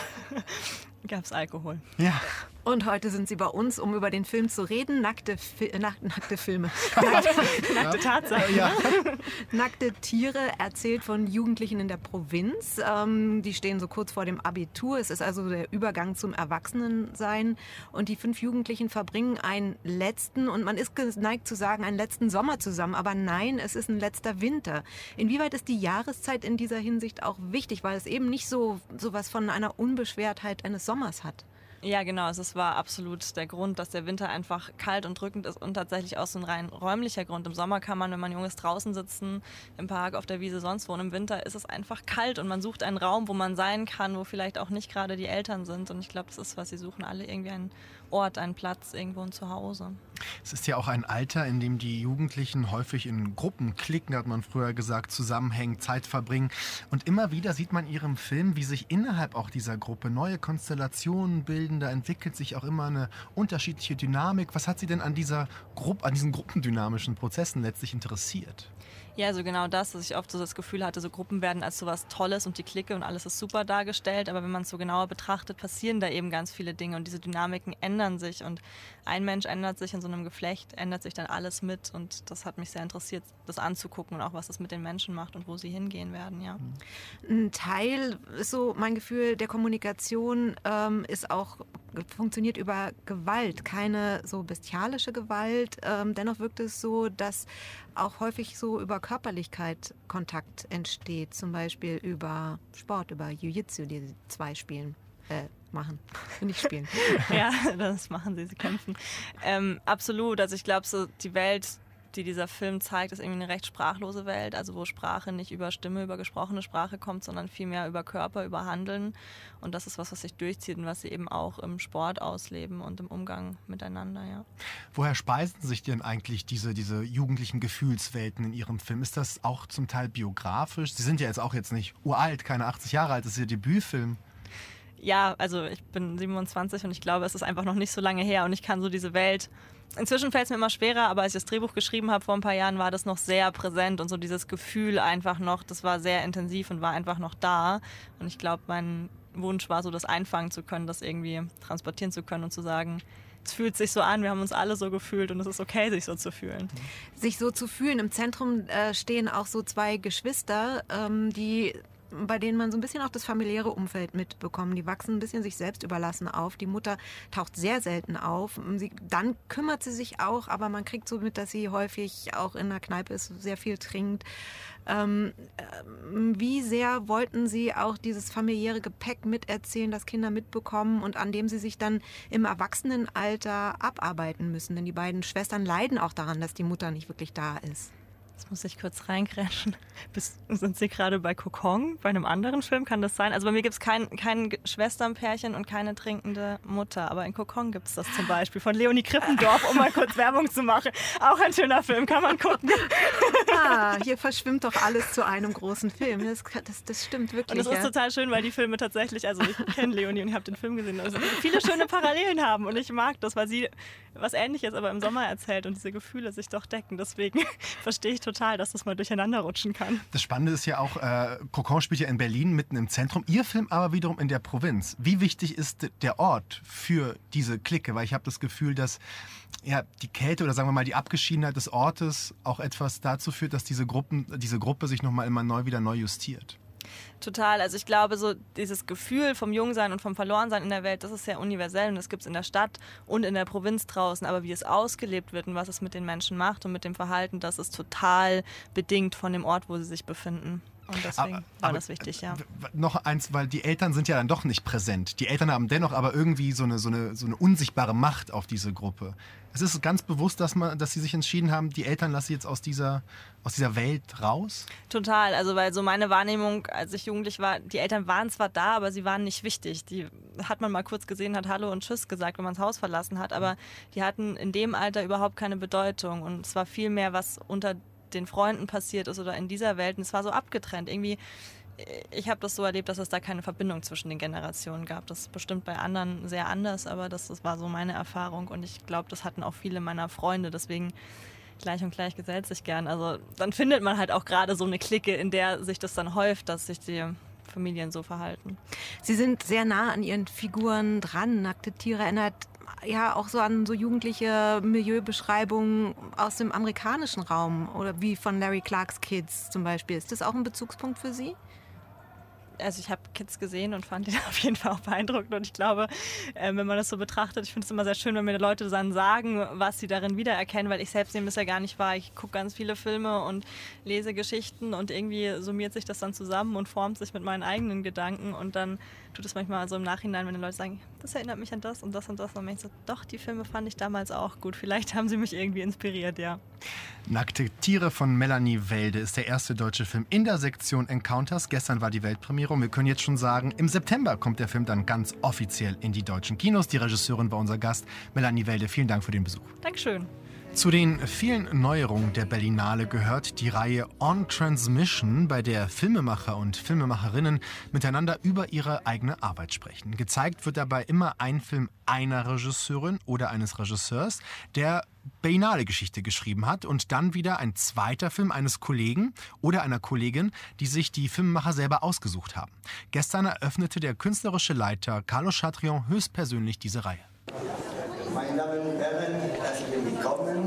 gab es Alkohol. Ja. Und heute sind Sie bei uns, um über den Film zu reden. Nackte, Fi- nack, nackte Filme. Nackte, nackte Tatsachen. Ja. Nackte Tiere, erzählt von Jugendlichen in der Provinz. Ähm, die stehen so kurz vor dem Abitur. Es ist also der Übergang zum Erwachsenensein. Und die fünf Jugendlichen verbringen einen letzten, und man ist geneigt zu sagen, einen letzten Sommer zusammen. Aber nein, es ist ein letzter Winter. Inwieweit ist die Jahreszeit in dieser Hinsicht auch wichtig, weil es eben nicht so, so was von einer Unbeschwertheit eines Sommers hat? Ja, genau. Also es war absolut der Grund, dass der Winter einfach kalt und drückend ist und tatsächlich auch so ein rein räumlicher Grund. Im Sommer kann man, wenn man jung ist, draußen sitzen, im Park, auf der Wiese, sonst wo. Und im Winter ist es einfach kalt und man sucht einen Raum, wo man sein kann, wo vielleicht auch nicht gerade die Eltern sind. Und ich glaube, das ist, was sie suchen, alle irgendwie einen Ort, einen Platz, irgendwo ein Zuhause. Es ist ja auch ein Alter, in dem die Jugendlichen häufig in Gruppen, Cliquen, hat man früher gesagt, zusammenhängen, Zeit verbringen. Und immer wieder sieht man in ihrem Film, wie sich innerhalb auch dieser Gruppe neue Konstellationen bilden. Da entwickelt sich auch immer eine unterschiedliche Dynamik. Was hat Sie denn an dieser Gruppe, an diesen gruppendynamischen Prozessen letztlich interessiert? Ja, also genau das, dass ich oft so das Gefühl hatte, so Gruppen werden als so was Tolles und die Clique und alles ist super dargestellt, aber wenn man es so genauer betrachtet, passieren da eben ganz viele Dinge und diese Dynamiken ändern sich und ein Mensch ändert sich in so einem Geflecht, ändert sich dann alles mit und das hat mich sehr interessiert, das anzugucken und auch, was das mit den Menschen macht und wo sie hingehen werden, ja. Ein Teil ist so mein Gefühl der Kommunikation ähm, ist auch, funktioniert über Gewalt, keine so bestialische Gewalt, ähm, dennoch wirkt es so, dass auch häufig so über Körperlichkeit Kontakt entsteht, zum Beispiel über Sport, über Jiu-Jitsu, die die zwei spielen, äh, machen, nicht spielen. Ja, das machen sie, sie kämpfen. Ähm, absolut, also ich glaube so, die Welt, die dieser Film zeigt, ist irgendwie eine recht sprachlose Welt, also wo Sprache nicht über Stimme, über gesprochene Sprache kommt, sondern vielmehr über Körper, über Handeln und das ist was, was sich durchzieht und was sie eben auch im Sport ausleben und im Umgang miteinander, ja. Woher speisen sich denn eigentlich diese, diese jugendlichen Gefühlswelten in Ihrem Film? Ist das auch zum Teil biografisch? Sie sind ja jetzt auch jetzt nicht uralt, keine achtzig Jahre alt, das ist Ihr Debütfilm. Ja, also ich bin siebenundzwanzig und ich glaube, es ist einfach noch nicht so lange her und ich kann so diese Welt... Inzwischen fällt es mir immer schwerer, aber als ich das Drehbuch geschrieben habe vor ein paar Jahren, war das noch sehr präsent und so dieses Gefühl einfach noch, das war sehr intensiv und war einfach noch da. Und ich glaube, mein Wunsch war so, das einfangen zu können, das irgendwie transportieren zu können und zu sagen, es fühlt sich so an, wir haben uns alle so gefühlt und es ist okay, sich so zu fühlen. Sich so zu fühlen. Im Zentrum äh, stehen auch so zwei Geschwister, ähm, die bei denen man so ein bisschen auch das familiäre Umfeld mitbekommt. Die wachsen ein bisschen sich selbst überlassen auf. Die Mutter taucht sehr selten auf. Sie, dann kümmert sie sich auch, aber man kriegt so mit, dass sie häufig auch in der Kneipe ist, sehr viel trinkt. Ähm, wie sehr wollten Sie auch dieses familiäre Gepäck miterzählen, das Kinder mitbekommen und an dem sie sich dann im Erwachsenenalter abarbeiten müssen? Denn die beiden Schwestern leiden auch daran, dass die Mutter nicht wirklich da ist. Jetzt muss ich kurz reingrätschen. Bis, sind Sie gerade bei Kokon, bei einem anderen Film? Kann das sein? Also bei mir gibt es kein, kein Schwesternpärchen und keine trinkende Mutter. Aber in Kokon gibt es das zum Beispiel von Leonie Krippendorf, um mal kurz Werbung zu machen. Auch ein schöner Film, kann man gucken. Ah, hier verschwimmt doch alles zu einem großen Film. Das, das, das stimmt wirklich. Und es ist ja. total schön, weil die Filme tatsächlich, also ich kenne Leonie und ich habe den Film gesehen, also viele schöne Parallelen haben. Und ich mag das, weil sie was Ähnliches aber im Sommer erzählt und diese Gefühle sich doch decken. Deswegen verstehe ich total, dass das mal durcheinander rutschen kann. Das Spannende ist ja auch, äh, Kokon spielt ja in Berlin, mitten im Zentrum. Ihr Film aber wiederum in der Provinz. Wie wichtig ist der Ort für diese Clique? Weil ich habe das Gefühl, dass ja, die Kälte oder sagen wir mal die Abgeschiedenheit des Ortes auch etwas dazu führt, dass diese, Gruppen, diese Gruppe sich nochmal immer neu wieder neu justiert. Total. Also ich glaube, so dieses Gefühl vom Jungsein und vom Verlorensein in der Welt, das ist sehr universell und das gibt es in der Stadt und in der Provinz draußen. Aber wie es ausgelebt wird und was es mit den Menschen macht und mit dem Verhalten, das ist total bedingt von dem Ort, wo sie sich befinden. Und deswegen aber, war aber, das wichtig, ja. Noch eins, weil die Eltern sind ja dann doch nicht präsent. Die Eltern haben dennoch aber irgendwie so eine, so eine, so eine unsichtbare Macht auf diese Gruppe. Es ist ganz bewusst, dass, man, dass sie sich entschieden haben, die Eltern lassen jetzt aus dieser, aus dieser Welt raus? Total, also weil so meine Wahrnehmung, als ich jugendlich war, die Eltern waren zwar da, aber sie waren nicht wichtig. Die hat man mal kurz gesehen, hat Hallo und Tschüss gesagt, wenn man das Haus verlassen hat, aber die hatten in dem Alter überhaupt keine Bedeutung und es war viel mehr, was unter den Freunden passiert ist oder in dieser Welt und es war so abgetrennt. Irgendwie, ich habe das so erlebt, dass es da keine Verbindung zwischen den Generationen gab. Das ist bestimmt bei anderen sehr anders, aber das, das war so meine Erfahrung und ich glaube, das hatten auch viele meiner Freunde, deswegen gleich und gleich gesellt sich gern. Also dann findet man halt auch gerade so eine Clique, in der sich das dann häuft, dass sich die Familien so verhalten. Sie sind sehr nah an Ihren Figuren dran. Nackte Tiere erinnert ja auch so an so jugendliche Milieubeschreibungen aus dem amerikanischen Raum oder wie von Larry Clarks Kids zum Beispiel. Ist das auch ein Bezugspunkt für Sie? Also ich habe Kids gesehen und fand die auf jeden Fall auch beeindruckend und ich glaube, äh, wenn man das so betrachtet, ich finde es immer sehr schön, wenn mir die Leute dann sagen, was sie darin wiedererkennen, weil ich selbst nehme es ja gar nicht wahr. Ich gucke ganz viele Filme und lese Geschichten und irgendwie summiert sich das dann zusammen und formt sich mit meinen eigenen Gedanken und dann tut es manchmal so im Nachhinein, wenn die Leute sagen, das erinnert mich an das und das und das und dann denke ich so, doch, die Filme fand ich damals auch gut. Vielleicht haben sie mich irgendwie inspiriert, ja. Nackte Tiere von Melanie Welde ist der erste deutsche Film in der Sektion Encounters. Gestern war die Weltpremiere und wir können jetzt schon sagen, im September kommt der Film dann ganz offiziell in die deutschen Kinos. Die Regisseurin war unser Gast, Melanie Welde. Vielen Dank für den Besuch. Dankeschön. Zu den vielen Neuerungen der Berlinale gehört die Reihe On Transmission, bei der Filmemacher und Filmemacherinnen miteinander über ihre eigene Arbeit sprechen. Gezeigt wird dabei immer ein Film einer Regisseurin oder eines Regisseurs, der Berlinale-Geschichte geschrieben hat und dann wieder ein zweiter Film eines Kollegen oder einer Kollegin, die sich die Filmemacher selber ausgesucht haben. Gestern eröffnete der künstlerische Leiter Carlo Chatrion höchstpersönlich diese Reihe. Meine Damen und Herren, herzlich willkommen.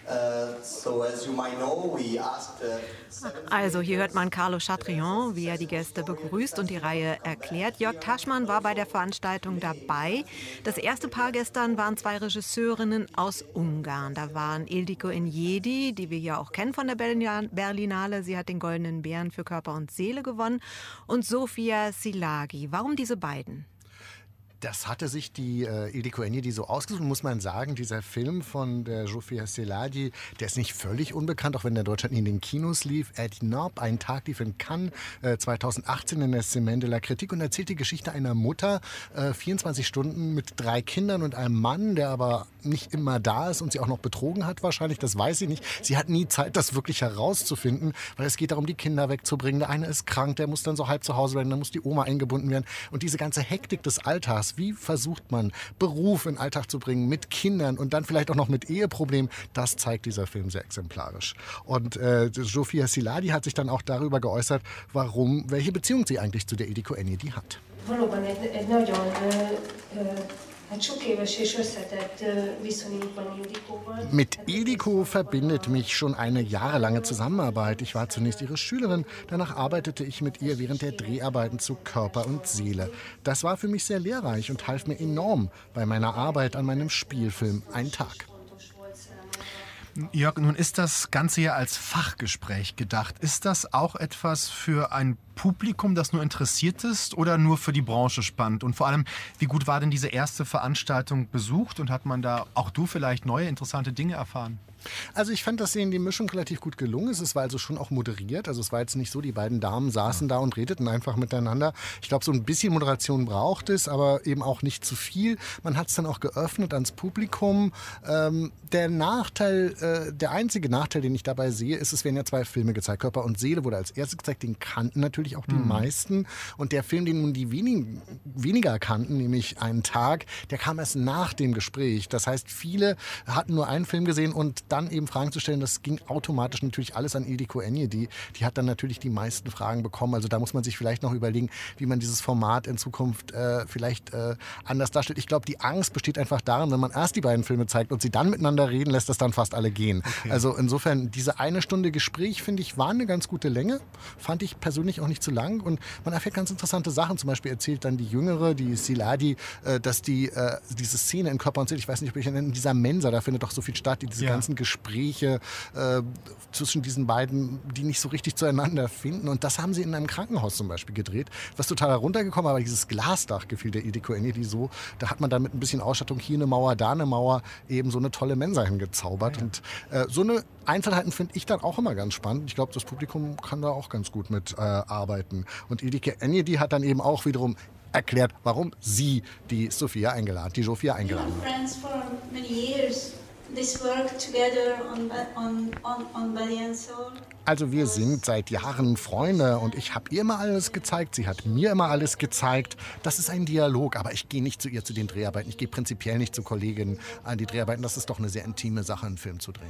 Also hier hört man Carlo Chatrion, wie er die Gäste begrüßt und die Reihe erklärt. Jörg Taschmann war bei der Veranstaltung dabei. Das erste Paar gestern waren zwei Regisseurinnen aus Ungarn. Da waren Ildiko Enyedi, die wir ja auch kennen von der Berlinale. Sie hat den Goldenen Bären für Körper und Seele gewonnen. Und Sofia Szilágyi. Warum diese beiden? Das hatte sich die äh, Ildiko Enyedi so ausgesucht, muss man sagen. Dieser Film von der Sofia Szilágyi, der ist nicht völlig unbekannt, auch wenn der in Deutschland nie in den Kinos lief. Ed Nob, ein Tag lief in Cannes äh, zweitausendachtzehn in der Semaine de la Critique und erzählt die Geschichte einer Mutter, äh, vierundzwanzig Stunden mit drei Kindern und einem Mann, der aber nicht immer da ist und sie auch noch betrogen hat wahrscheinlich, das weiß sie nicht. Sie hat nie Zeit, das wirklich herauszufinden, weil es geht darum, die Kinder wegzubringen. Der eine ist krank, der muss dann so halb zu Hause bleiben, dann muss die Oma eingebunden werden. Und diese ganze Hektik des Alltags, wie versucht man, Beruf in den Alltag zu bringen mit Kindern und dann vielleicht auch noch mit Eheproblemen, das zeigt dieser Film sehr exemplarisch. Und äh, Sofia Szilágyi hat sich dann auch darüber geäußert, warum, welche Beziehung sie eigentlich zu der Ildiko Enyedi hat. Mit Ildikó verbindet mich schon eine jahrelange Zusammenarbeit. Ich war zunächst ihre Schülerin, danach arbeitete ich mit ihr während der Dreharbeiten zu Körper und Seele. Das war für mich sehr lehrreich und half mir enorm bei meiner Arbeit an meinem Spielfilm Ein Tag. Jörg, nun ist das Ganze ja als Fachgespräch gedacht. Ist das auch etwas für ein Publikum, das nur interessiert ist oder nur für die Branche spannend? Und vor allem, wie gut war denn diese erste Veranstaltung besucht und hat man da auch du vielleicht neue interessante Dinge erfahren? Also ich fand, dass denen die Mischung relativ gut gelungen ist. Es war also schon auch moderiert. Also es war jetzt nicht so, die beiden Damen saßen da und redeten einfach miteinander. Ich glaube, so ein bisschen Moderation braucht es, aber eben auch nicht zu viel. Man hat es dann auch geöffnet ans Publikum. Ähm, der Nachteil, äh, der einzige Nachteil, den ich dabei sehe, ist, es werden ja zwei Filme gezeigt. Körper und Seele wurde als erstes gezeigt. Den kannten natürlich auch die mhm. meisten. Und der Film, den nun die wenigen, weniger kannten, nämlich Einen Tag, der kam erst nach dem Gespräch. Das heißt, viele hatten nur einen Film gesehen und dann eben Fragen zu stellen, das ging automatisch natürlich alles an Ildikó Enyedi. Die, die hat dann natürlich die meisten Fragen bekommen. Also da muss man sich vielleicht noch überlegen, wie man dieses Format in Zukunft äh, vielleicht äh, anders darstellt. Ich glaube, die Angst besteht einfach darin, wenn man erst die beiden Filme zeigt und sie dann miteinander reden, lässt das dann fast alle gehen. Okay. Also insofern, diese eine Stunde Gespräch, finde ich, war eine ganz gute Länge. Fand ich persönlich auch nicht zu lang. Und man erfährt ganz interessante Sachen. Zum Beispiel erzählt dann die Jüngere, die Szilárdi, äh, dass die, äh, diese Szene in Körper und Seele, ich weiß nicht, ob ich in dieser Mensa, da findet doch so viel statt, die diese ja. ganzen Gespräche äh, zwischen diesen beiden, die nicht so richtig zueinander finden. Und das haben sie in einem Krankenhaus zum Beispiel gedreht. Was total heruntergekommen, aber dieses Glasdach gefiel der Ildikó Enyedi so. Da hat man dann mit ein bisschen Ausstattung, hier eine Mauer, da eine Mauer, eben so eine tolle Mensa hingezaubert. Ja. Und äh, so eine Einzelheiten finde ich dann auch immer ganz spannend. Ich glaube, das Publikum kann da auch ganz gut mit äh, arbeiten. Und Ildikó Enyedi hat dann eben auch wiederum erklärt, warum sie die Sophia eingeladen, die Sophia eingeladen hat. Also wir sind seit Jahren Freunde und ich habe ihr immer alles gezeigt, sie hat mir immer alles gezeigt. Das ist ein Dialog, aber ich gehe nicht zu ihr zu den Dreharbeiten. Ich gehe prinzipiell nicht zu Kolleginnen an die Dreharbeiten. Das ist doch eine sehr intime Sache, einen Film zu drehen.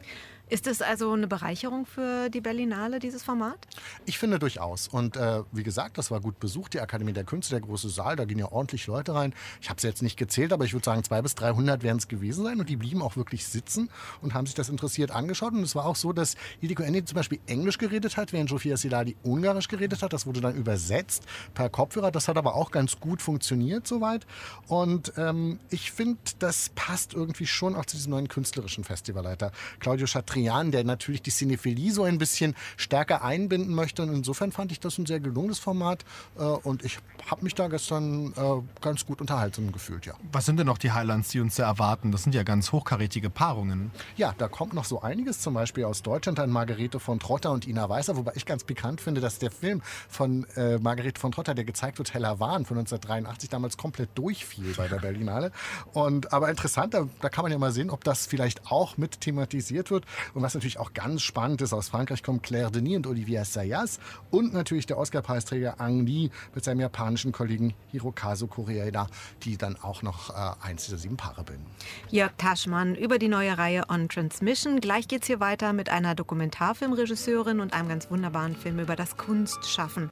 Ist es also eine Bereicherung für die Berlinale, dieses Format? Ich finde durchaus. Und äh, wie gesagt, das war gut besucht, die Akademie der Künste, der große Saal, da gehen ja ordentlich Leute rein. Ich habe es jetzt nicht gezählt, aber ich würde sagen, zweihundert bis dreihundert werden es gewesen sein. Und die blieben auch wirklich sitzen und haben sich das interessiert angeschaut. Und es war auch so, dass Ildikó Enyedi zum Beispiel Englisch geredet hat, während Zsófia Sziládi Ungarisch geredet hat. Das wurde dann übersetzt per Kopfhörer. Das hat aber auch ganz gut funktioniert soweit. Und ähm, ich finde, das passt irgendwie schon auch zu diesem neuen künstlerischen Festivalleiter Claudio Chatrian, der natürlich die Cinephilie so ein bisschen stärker einbinden möchte. Und insofern fand ich das ein sehr gelungenes Format. Und ich habe mich da gestern ganz gut unterhalten gefühlt, ja. Was sind denn noch die Highlights, die uns da erwarten? Das sind ja ganz hochkarätige Paarungen. Ja, da kommt noch so einiges. Zum Beispiel aus Deutschland an Margarete von Trotta und Ina Weißer. Wobei ich ganz pikant finde, dass der Film von äh, Margarete von Trotta, der gezeigt wird, Heller Wahn von neunzehnhundertdreiundachtzig, damals komplett durchfiel bei der Berlinale. Und, aber interessant, da, da kann man ja mal sehen, ob das vielleicht auch mit thematisiert wird. Und was natürlich auch ganz spannend ist, aus Frankreich kommen Claire Denis und Olivier Assayas und natürlich der Oscar-Preisträger Ang Lee mit seinem japanischen Kollegen Hirokazu Koreeda, die dann auch noch äh, eins dieser sieben Paare bilden. Jörg Taschmann über die neue Reihe On Transmission. Gleich geht's hier weiter mit einer Dokumentarfilmregisseurin und einem ganz wunderbaren Film über das Kunstschaffen.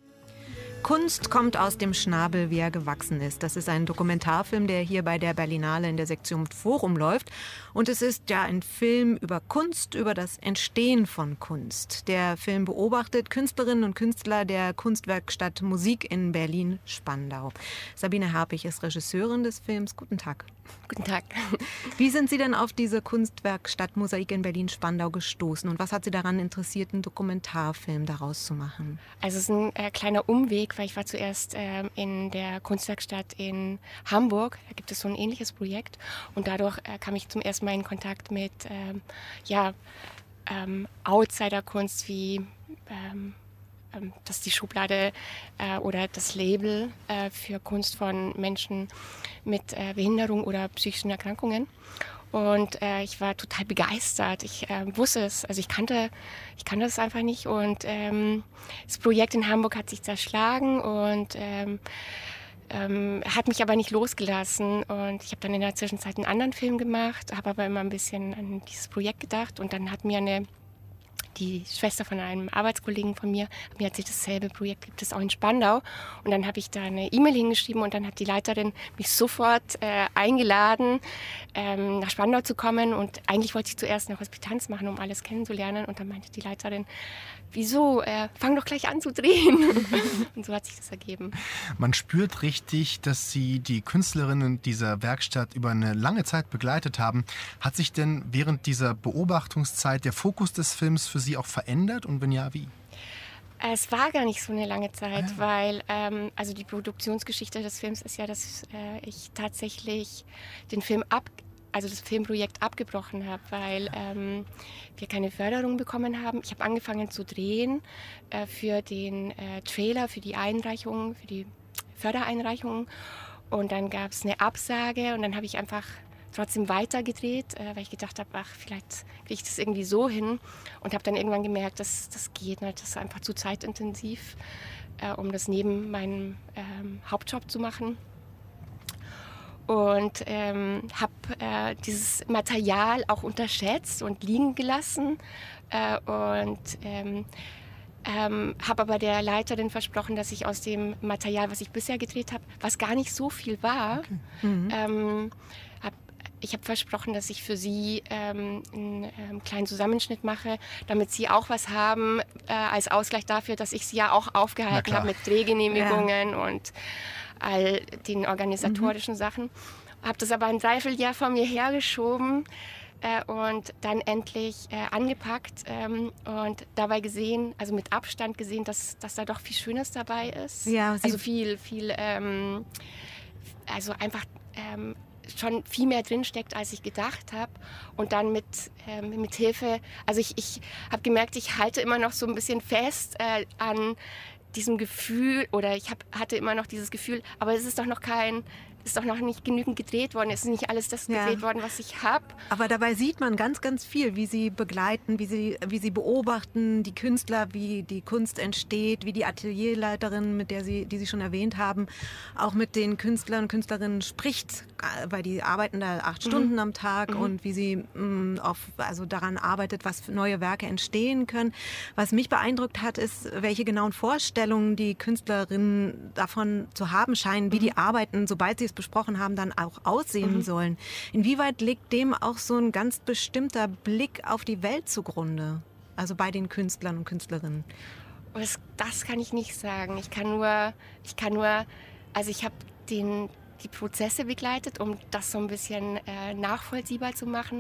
Kunst kommt aus dem Schnabel, wie er gewachsen ist. Das ist ein Dokumentarfilm, der hier bei der Berlinale in der Sektion Forum läuft. Und es ist ja ein Film über Kunst, über das Entstehen von Kunst. Der Film beobachtet Künstlerinnen und Künstler der Kunstwerkstatt Musik in Berlin-Spandau. Sabine Herpich ist Regisseurin des Films. Guten Tag. Guten Tag. Wie sind Sie denn auf diese Kunstwerkstatt Mosaik in Berlin-Spandau gestoßen? Und was hat Sie daran interessiert, einen Dokumentarfilm daraus zu machen? Also es ist ein äh, kleiner Umweg, weil ich war zuerst äh, in der Kunstwerkstatt in Hamburg. Da gibt es so ein ähnliches Projekt. Und dadurch äh, kam ich zum ersten Mal in Kontakt mit ähm, ja, ähm, Outsider-Kunst wie ähm, dass die Schublade äh, oder das Label äh, für Kunst von Menschen mit äh, Behinderung oder psychischen Erkrankungen. Und äh, ich war total begeistert. Ich äh, wusste es, also ich kannte, ich kannte es einfach nicht. Und ähm, das Projekt in Hamburg hat sich zerschlagen und ähm, ähm, hat mich aber nicht losgelassen. Und ich habe dann in der Zwischenzeit einen anderen Film gemacht, habe aber immer ein bisschen an dieses Projekt gedacht. Und dann hat mir eine die Schwester von einem Arbeitskollegen von mir, hat mir erzählt, dasselbe Projekt gibt es auch in Spandau. Und dann habe ich da eine E-Mail hingeschrieben und dann hat die Leiterin mich sofort äh, eingeladen, ähm, nach Spandau zu kommen. Und eigentlich wollte ich zuerst eine Hospitanz machen, um alles kennenzulernen. Und dann meinte die Leiterin, wieso, äh, fang doch gleich an zu drehen. Und so hat sich das ergeben. Man spürt richtig, dass Sie die Künstlerinnen dieser Werkstatt über eine lange Zeit begleitet haben. Hat sich denn während dieser Beobachtungszeit der Fokus des Films für Sie auch verändert und wenn ja, wie? Es war gar nicht so eine lange Zeit, ah. weil ähm, also die Produktionsgeschichte des Films ist ja, dass äh, ich tatsächlich den Film ab also das Filmprojekt abgebrochen habe, weil ähm, wir keine Förderung bekommen haben. Ich habe angefangen zu drehen äh, für den äh, Trailer, für die Einreichung, für die Fördereinreichung. Und dann gab es eine Absage und dann habe ich einfach trotzdem weitergedreht, äh, weil ich gedacht habe, ach, vielleicht kriege ich das irgendwie so hin. Und habe dann irgendwann gemerkt, dass das geht nicht, das ist einfach zu zeitintensiv, äh, um das neben meinem ähm, Hauptjob zu machen. Und ähm, habe äh, dieses Material auch unterschätzt und liegen gelassen äh, und ähm, ähm, habe aber der Leiterin versprochen, dass ich aus dem Material, was ich bisher gedreht habe, was gar nicht so viel war, okay. mhm. ähm, hab, ich habe versprochen, dass ich für sie ähm, einen ähm, kleinen Zusammenschnitt mache, damit sie auch was haben äh, als Ausgleich dafür, dass ich sie ja auch aufgehalten habe mit Drehgenehmigungen ja. und all den organisatorischen mhm. Sachen. Habe das aber ein Dreivierteljahr vor mir hergeschoben äh, und dann endlich äh, angepackt ähm, und dabei gesehen, also mit Abstand gesehen, dass, dass da doch viel Schönes dabei ist. Ja, also viel, viel, ähm, also einfach ähm, schon viel mehr drinsteckt, als ich gedacht habe. Und dann mit, ähm, mit Hilfe, also ich, ich habe gemerkt, ich halte immer noch so ein bisschen fest äh, an diesem Gefühl, oder ich hab, hatte immer noch dieses Gefühl, aber es ist doch noch kein, ist doch noch nicht genügend gedreht worden, es ist nicht alles das gedreht ja. worden, was ich habe. Aber dabei sieht man ganz, ganz viel, wie sie begleiten, wie sie, wie sie beobachten, die Künstler, wie die Kunst entsteht, wie die Atelierleiterin, mit der sie, die Sie schon erwähnt haben, auch mit den Künstlern und Künstlerinnen spricht, weil die arbeiten da acht mhm. Stunden am Tag mhm. und wie sie mh, auf, also daran arbeitet, was für neue Werke entstehen können. Was mich beeindruckt hat, ist, welche genauen Vorstellungen die Künstlerinnen davon zu haben scheinen, wie mhm. die arbeiten, sobald sie es besprochen haben, dann auch aussehen mhm. sollen. Inwieweit liegt dem auch so ein ganz bestimmter Blick auf die Welt zugrunde? Also bei den Künstlern und Künstlerinnen? Das, das kann ich nicht sagen. Ich kann nur, ich kann nur, also ich habe den die Prozesse begleitet, um das so ein bisschen äh, nachvollziehbar zu machen.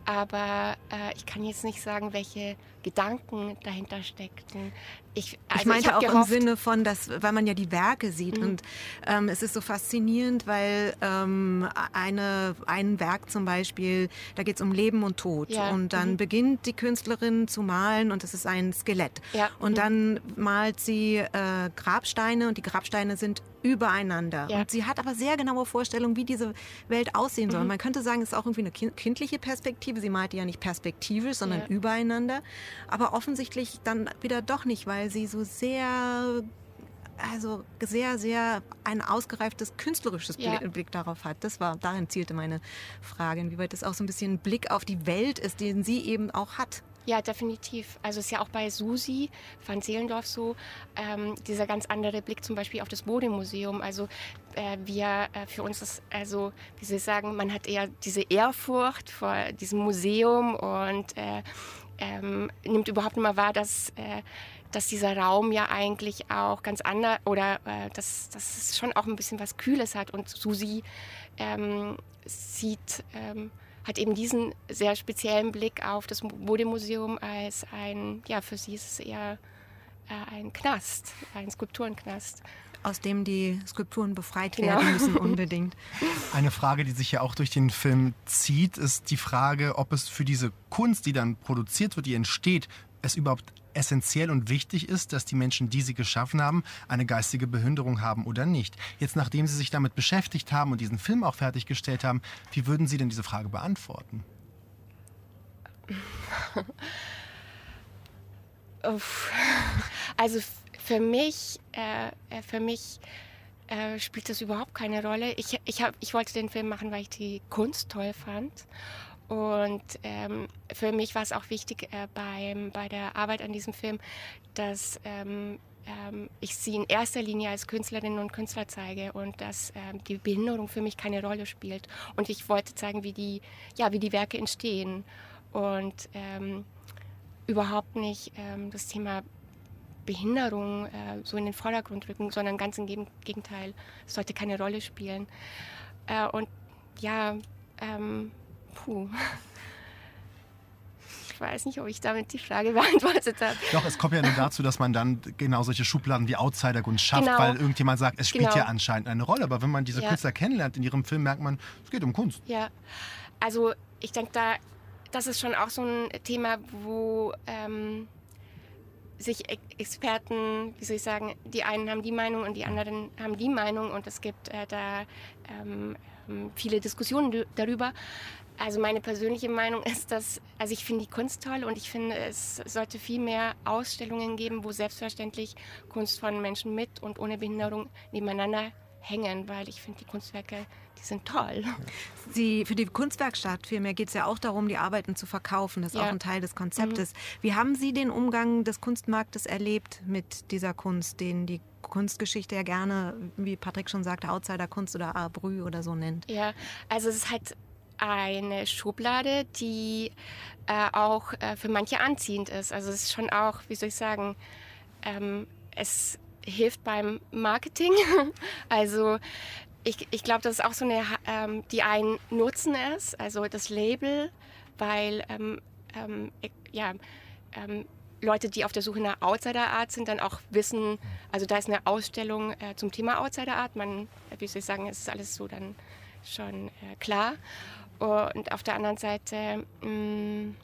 Aber äh, ich kann jetzt nicht sagen, welche Gedanken dahinter steckten. Ich, also ich meinte ich auch gehofft, im Sinne von, dass, weil man ja die Werke sieht. Mhm. Und ähm, es ist so faszinierend, weil ähm, eine, ein Werk zum Beispiel, da geht es um Leben und Tod. Ja. Und dann mhm. beginnt die Künstlerin zu malen und es ist ein Skelett. Ja. Und mhm. dann malt sie äh, Grabsteine und die Grabsteine sind übereinander. Ja. Und sie hat aber sehr genaue Vorstellungen, wie diese Welt aussehen soll. Mhm. Man könnte sagen, es ist auch irgendwie eine kindliche Perspektive. Sie malte ja nicht perspektivisch, sondern ja. übereinander. Aber offensichtlich dann wieder doch nicht, weil sie so sehr, also sehr, sehr ein ausgereiftes künstlerisches ja. Blick darauf hat. Das war, darin zielte meine Frage, inwieweit das auch so ein bisschen ein Blick auf die Welt ist, den sie eben auch hat. Ja, definitiv. Also es ist ja auch bei Susi van Zehlendorf so, ähm, dieser ganz andere Blick zum Beispiel auf das Bode-Museum. Also äh, wir, äh, für uns ist, also wie soll ich sagen, man hat eher diese Ehrfurcht vor diesem Museum und äh, ähm, nimmt überhaupt nicht mehr wahr, dass, äh, dass dieser Raum ja eigentlich auch ganz anders, oder äh, dass, dass es schon auch ein bisschen was Kühles hat. Und Susi ähm, sieht... Ähm, hat eben diesen sehr speziellen Blick auf das Bode-Museum als ein, ja, für sie ist es eher äh, ein Knast, ein Skulpturenknast. Aus dem die Skulpturen befreit genau. werden müssen unbedingt. Eine Frage, die sich ja auch durch den Film zieht, ist die Frage, ob es für diese Kunst, die dann produziert wird, die entsteht, es überhaupt essentiell und wichtig ist, dass die Menschen, die sie geschaffen haben, eine geistige Behinderung haben oder nicht. Jetzt, nachdem Sie sich damit beschäftigt haben und diesen Film auch fertiggestellt haben, wie würden Sie denn diese Frage beantworten? Also für mich, äh, für mich äh, spielt das überhaupt keine Rolle. Ich, ich, hab, ich wollte den Film machen, weil ich die Kunst toll fand. Und ähm, für mich war es auch wichtig äh, beim, bei der Arbeit an diesem Film, dass ähm, ähm, ich sie in erster Linie als Künstlerinnen und Künstler zeige und dass ähm, die Behinderung für mich keine Rolle spielt. Und ich wollte zeigen, wie die, ja, wie die Werke entstehen und ähm, überhaupt nicht ähm, das Thema Behinderung äh, so in den Vordergrund rücken, sondern ganz im Gegenteil, es sollte keine Rolle spielen. Äh, und ja, ähm, puh. Ich weiß nicht, ob ich damit die Frage beantwortet habe. Doch, es kommt ja nur dazu, dass man dann genau solche Schubladen wie Outsiderkunst schafft, genau. weil irgendjemand sagt, es spielt genau. ja anscheinend eine Rolle. Aber wenn man diese ja. Künstler kennenlernt in ihrem Film, merkt man, es geht um Kunst. Ja, also ich denke, da, das ist schon auch so ein Thema, wo ähm, sich Experten, wie soll ich sagen, die einen haben die Meinung und die anderen haben die Meinung und es gibt äh, da ähm, viele Diskussionen darüber. Also meine persönliche Meinung ist, dass, also ich finde die Kunst toll und ich finde, es sollte viel mehr Ausstellungen geben, wo selbstverständlich Kunst von Menschen mit und ohne Behinderung nebeneinander hängen, weil ich finde die Kunstwerke, die sind toll. Sie, für die Kunstwerkstatt vielmehr geht es ja auch darum, die Arbeiten zu verkaufen. Das ist ja. auch ein Teil des Konzeptes. Mhm. Wie haben Sie den Umgang des Kunstmarktes erlebt mit dieser Kunst, den die Kunstgeschichte ja gerne, wie Patrick schon sagte, Outsider-Kunst oder Art Brut oder so nennt? Ja, also es ist halt eine Schublade, die äh, auch äh, für manche anziehend ist. Also es ist schon auch, wie soll ich sagen, ähm, es hilft beim Marketing. Also ich, ich glaube, das ist auch so eine, ähm, die einen nutzen es, also das Label, weil ähm, ähm, ja, ähm, Leute, die auf der Suche nach Outsider-Art sind, dann auch wissen, also da ist eine Ausstellung äh, zum Thema Outsider-Art. Man, wie soll ich sagen, es ist alles so dann schon äh, klar. Und auf der anderen Seite mh,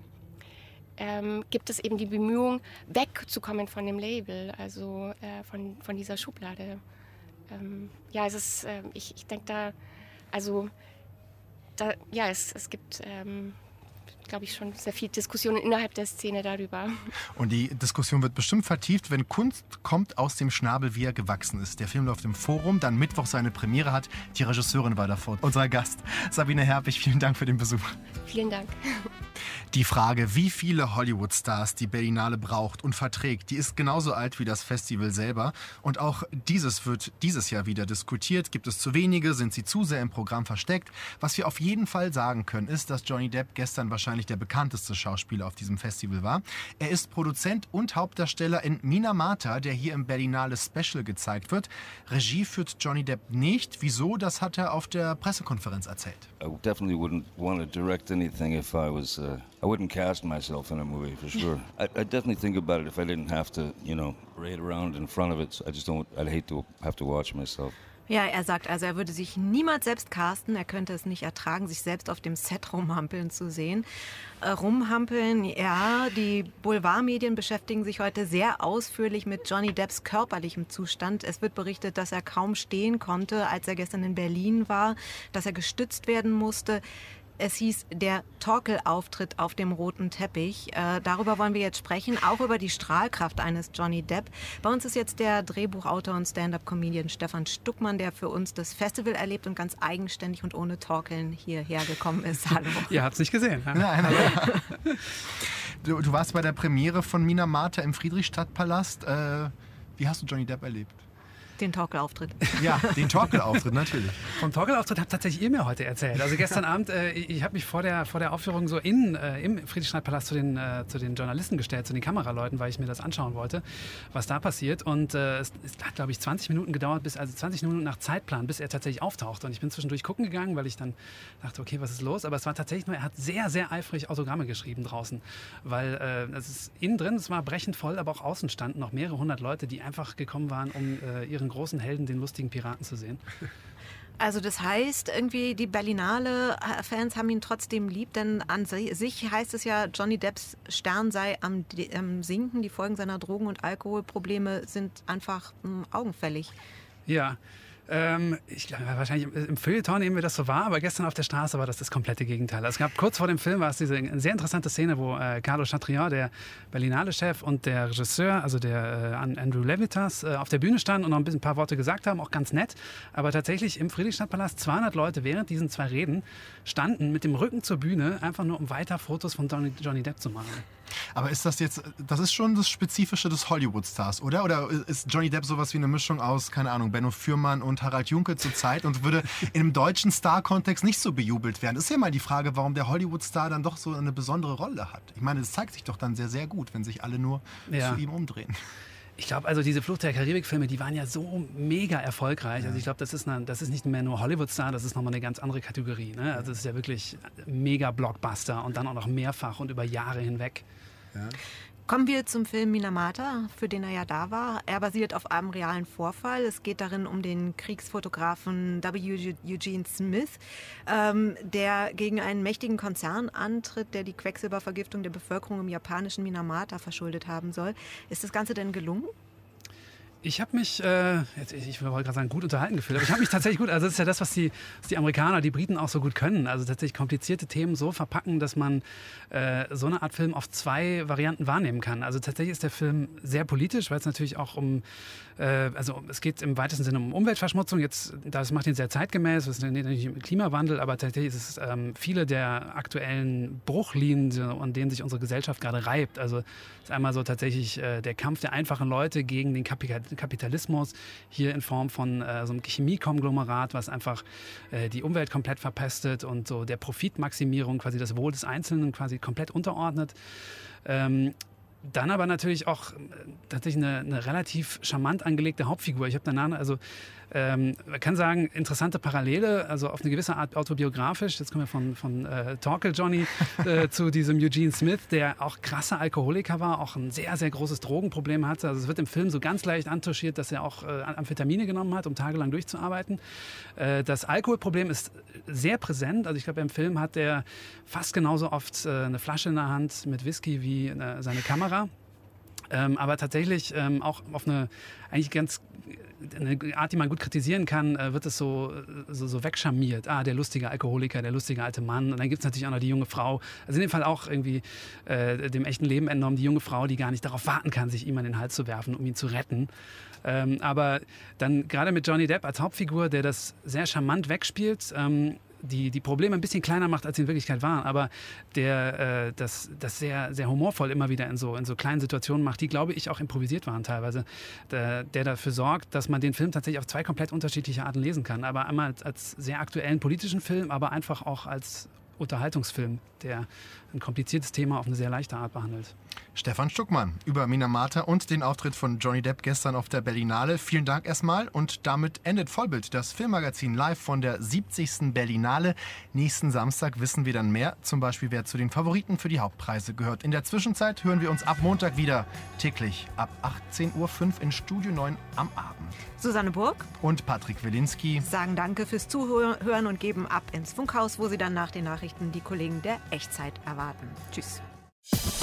ähm, gibt es eben die Bemühung, wegzukommen von dem Label, also äh, von, von dieser Schublade. Ähm, ja, es ist, äh, ich, ich denke da, also, da, ja, es, es gibt, ähm, glaube ich, schon sehr viel Diskussionen innerhalb der Szene darüber. Und die Diskussion wird bestimmt vertieft, wenn Kunst kommt aus dem Schnabel, wie er gewachsen ist. Der Film läuft im Forum, dann Mittwoch seine Premiere hat. Die Regisseurin war davor. Unser Gast, Sabine Herbig, vielen Dank für den Besuch. Vielen Dank. Die Frage, wie viele Hollywood-Stars die Berlinale braucht und verträgt, die ist genauso alt wie das Festival selber. Und auch dieses wird dieses Jahr wieder diskutiert. Gibt es zu wenige? Sind sie zu sehr im Programm versteckt? Was wir auf jeden Fall sagen können, ist, dass Johnny Depp gestern wahrscheinlich der bekannteste Schauspieler auf diesem Festival war. Er ist Produzent und Hauptdarsteller in Minamata, der hier im Berlinale Special gezeigt wird. Regie führt Johnny Depp nicht. Wieso? Das hat er auf der Pressekonferenz erzählt. I definitely wouldn't want to direct anything if I was... Uh I wouldn't cast myself in a movie, for sure. I, I definitely think about it if I didn't have to, you know, parade around in front of it. I just don't, I'd hate to have to watch myself. Ja, er sagt also, er würde sich niemals selbst casten. Er könnte es nicht ertragen, sich selbst auf dem Set rumhampeln zu sehen. Äh, rumhampeln, ja, die Boulevardmedien beschäftigen sich heute sehr ausführlich mit Johnny Depps körperlichem Zustand. Es wird berichtet, dass er kaum stehen konnte, als er gestern in Berlin war, dass er gestützt werden musste. Es hieß der Torkel-Auftritt auf dem roten Teppich. Äh, darüber wollen wir jetzt sprechen, auch über die Strahlkraft eines Johnny Depp. Bei uns ist jetzt der Drehbuchautor und Stand-up-Comedian Stefan Stuckmann, der für uns das Festival erlebt und ganz eigenständig und ohne Torkeln hierher gekommen ist. Hallo. Ihr habt es nicht gesehen. Ja? Nein, hallo. Du, du warst bei der Premiere von Minamata im Friedrichstadtpalast. Äh, wie hast du Johnny Depp erlebt? Den Torkel-Auftritt. Ja, den Torkel-Auftritt, natürlich. Vom Torkel-Auftritt habt tatsächlich ihr mir heute erzählt. Also gestern Abend, äh, ich habe mich vor der, vor der Aufführung so in, äh, im Friedrichstadtpalast zu den, äh, zu den Journalisten gestellt, zu den Kameraleuten, weil ich mir das anschauen wollte, was da passiert. Und äh, es, es hat, glaube ich, zwanzig Minuten gedauert, bis, also zwanzig Minuten nach Zeitplan, bis er tatsächlich auftauchte. Und ich bin zwischendurch gucken gegangen, weil ich dann dachte, okay, was ist los? Aber es war tatsächlich nur, er hat sehr, sehr eifrig Autogramme geschrieben draußen. Weil äh, es ist innen drin, es war brechend voll, aber auch außen standen noch mehrere hundert Leute, die einfach gekommen waren, um äh, ihren großen Helden, den lustigen Piraten zu sehen. Also das heißt, irgendwie die Berlinale-Fans haben ihn trotzdem lieb, denn an sich heißt es ja, Johnny Depps Stern sei am, am Sinken. Die Folgen seiner Drogen- und Alkoholprobleme sind einfach mh, augenfällig. Ja, Ähm, ich glaube, wahrscheinlich im Feuilleton nehmen wir das so wahr, aber gestern auf der Straße war das das komplette Gegenteil. Also es gab kurz vor dem Film war es diese eine sehr interessante Szene, wo äh, Carlo Chatrian, der Berlinale-Chef, und der Regisseur, also der äh, Andrew Levitas, äh, auf der Bühne standen und noch ein bisschen ein paar Worte gesagt haben, auch ganz nett. Aber tatsächlich im Friedrichstadtpalast zweihundert Leute während diesen zwei Reden standen mit dem Rücken zur Bühne, einfach nur um weiter Fotos von Johnny, Johnny Depp zu machen. Aber ist das jetzt, das ist schon das Spezifische des Hollywood-Stars, oder? Oder ist Johnny Depp sowas wie eine Mischung aus, keine Ahnung, Benno Fürmann und Harald Junke zur Zeit und würde in einem deutschen Star-Kontext nicht so bejubelt werden? Das ist ja mal die Frage, warum der Hollywood-Star dann doch so eine besondere Rolle hat. Ich meine, das zeigt sich doch dann sehr, sehr gut, wenn sich alle nur ja. zu ihm umdrehen. Ich glaube, also diese Flucht der Karibik-Filme, die waren ja so mega erfolgreich. Also ich glaube, das ist eine, das ist nicht mehr nur Hollywood-Star, das ist nochmal eine ganz andere Kategorie. Ne? Also es ist ja wirklich mega Blockbuster und dann auch noch mehrfach und über Jahre hinweg. Ja. Kommen wir zum Film Minamata, für den er ja da war. Er basiert auf einem realen Vorfall. Es geht darin um den Kriegsfotografen W. Eugene Smith, ähm, der gegen einen mächtigen Konzern antritt, der die Quecksilbervergiftung der Bevölkerung im japanischen Minamata verschuldet haben soll. Ist das Ganze denn gelungen? Ich habe mich, äh, jetzt, ich wollte gerade sagen, gut unterhalten gefühlt, aber ich habe mich tatsächlich gut, also das ist ja das, was die, was die Amerikaner, die Briten auch so gut können, also tatsächlich komplizierte Themen so verpacken, dass man äh, so eine Art Film auf zwei Varianten wahrnehmen kann. Also tatsächlich ist der Film sehr politisch, weil es natürlich auch um, äh, also es geht im weitesten Sinne um Umweltverschmutzung, jetzt, das macht ihn sehr zeitgemäß, das ist nicht im Klimawandel, aber tatsächlich ist es ähm, viele der aktuellen Bruchlinien, an denen sich unsere Gesellschaft gerade reibt. Also es ist einmal so tatsächlich äh, der Kampf der einfachen Leute gegen den Kapital Kapitalismus, hier in Form von äh, so einem Chemiekonglomerat, was einfach äh, die Umwelt komplett verpestet und so der Profitmaximierung, quasi das Wohl des Einzelnen quasi komplett unterordnet. Ähm, Dann aber natürlich auch äh, tatsächlich eine, eine relativ charmant angelegte Hauptfigur. Ich habe danach, also ähm, man kann sagen, interessante Parallele, also auf eine gewisse Art autobiografisch. Jetzt kommen wir von, von äh, Torkel Johnny äh, zu diesem Eugene Smith, der auch krasser Alkoholiker war, auch ein sehr, sehr großes Drogenproblem hatte. Also es wird im Film so ganz leicht antuschiert, dass er auch äh, Amphetamine genommen hat, um tagelang durchzuarbeiten. Äh, das Alkoholproblem ist sehr präsent. Also ich glaube, im Film hat er fast genauso oft äh, eine Flasche in der Hand mit Whisky wie äh, seine Kamera. Ähm, aber tatsächlich ähm, auch auf eine eigentlich ganz eine Art, die man gut kritisieren kann, äh, wird es so, so, so wegscharmiert. Ah, der lustige Alkoholiker, der lustige alte Mann. Und dann gibt es natürlich auch noch die junge Frau. Also in dem Fall auch irgendwie äh, dem echten Leben entnommen, die junge Frau, die gar nicht darauf warten kann, sich ihm an den Hals zu werfen, um ihn zu retten. Ähm, aber dann gerade mit Johnny Depp als Hauptfigur, der das sehr charmant wegspielt, ähm, die, die Probleme ein bisschen kleiner macht, als sie in Wirklichkeit waren, aber der äh, das, das sehr, sehr humorvoll immer wieder in so, in so kleinen Situationen macht, die, glaube ich, auch improvisiert waren teilweise, der, der dafür sorgt, dass man den Film tatsächlich auf zwei komplett unterschiedliche Arten lesen kann. Aber einmal als, als sehr aktuellen politischen Film, aber einfach auch als Unterhaltungsfilm, der ein kompliziertes Thema auf eine sehr leichte Art behandelt. Stefan Stuckmann über Minamata und den Auftritt von Johnny Depp gestern auf der Berlinale. Vielen Dank erstmal und damit endet Vollbild, das Filmmagazin live von der siebzigsten Berlinale. Nächsten Samstag wissen wir dann mehr, zum Beispiel wer zu den Favoriten für die Hauptpreise gehört. In der Zwischenzeit hören wir uns ab Montag wieder täglich ab achtzehn Uhr fünf in Studio neun am Abend. Susanne Burg und Patrick Wilinski sagen Danke fürs Zuhören und geben ab ins Funkhaus, wo sie dann nach den Nachrichten die Kollegen der Echtzeit erwarten. Tschüss.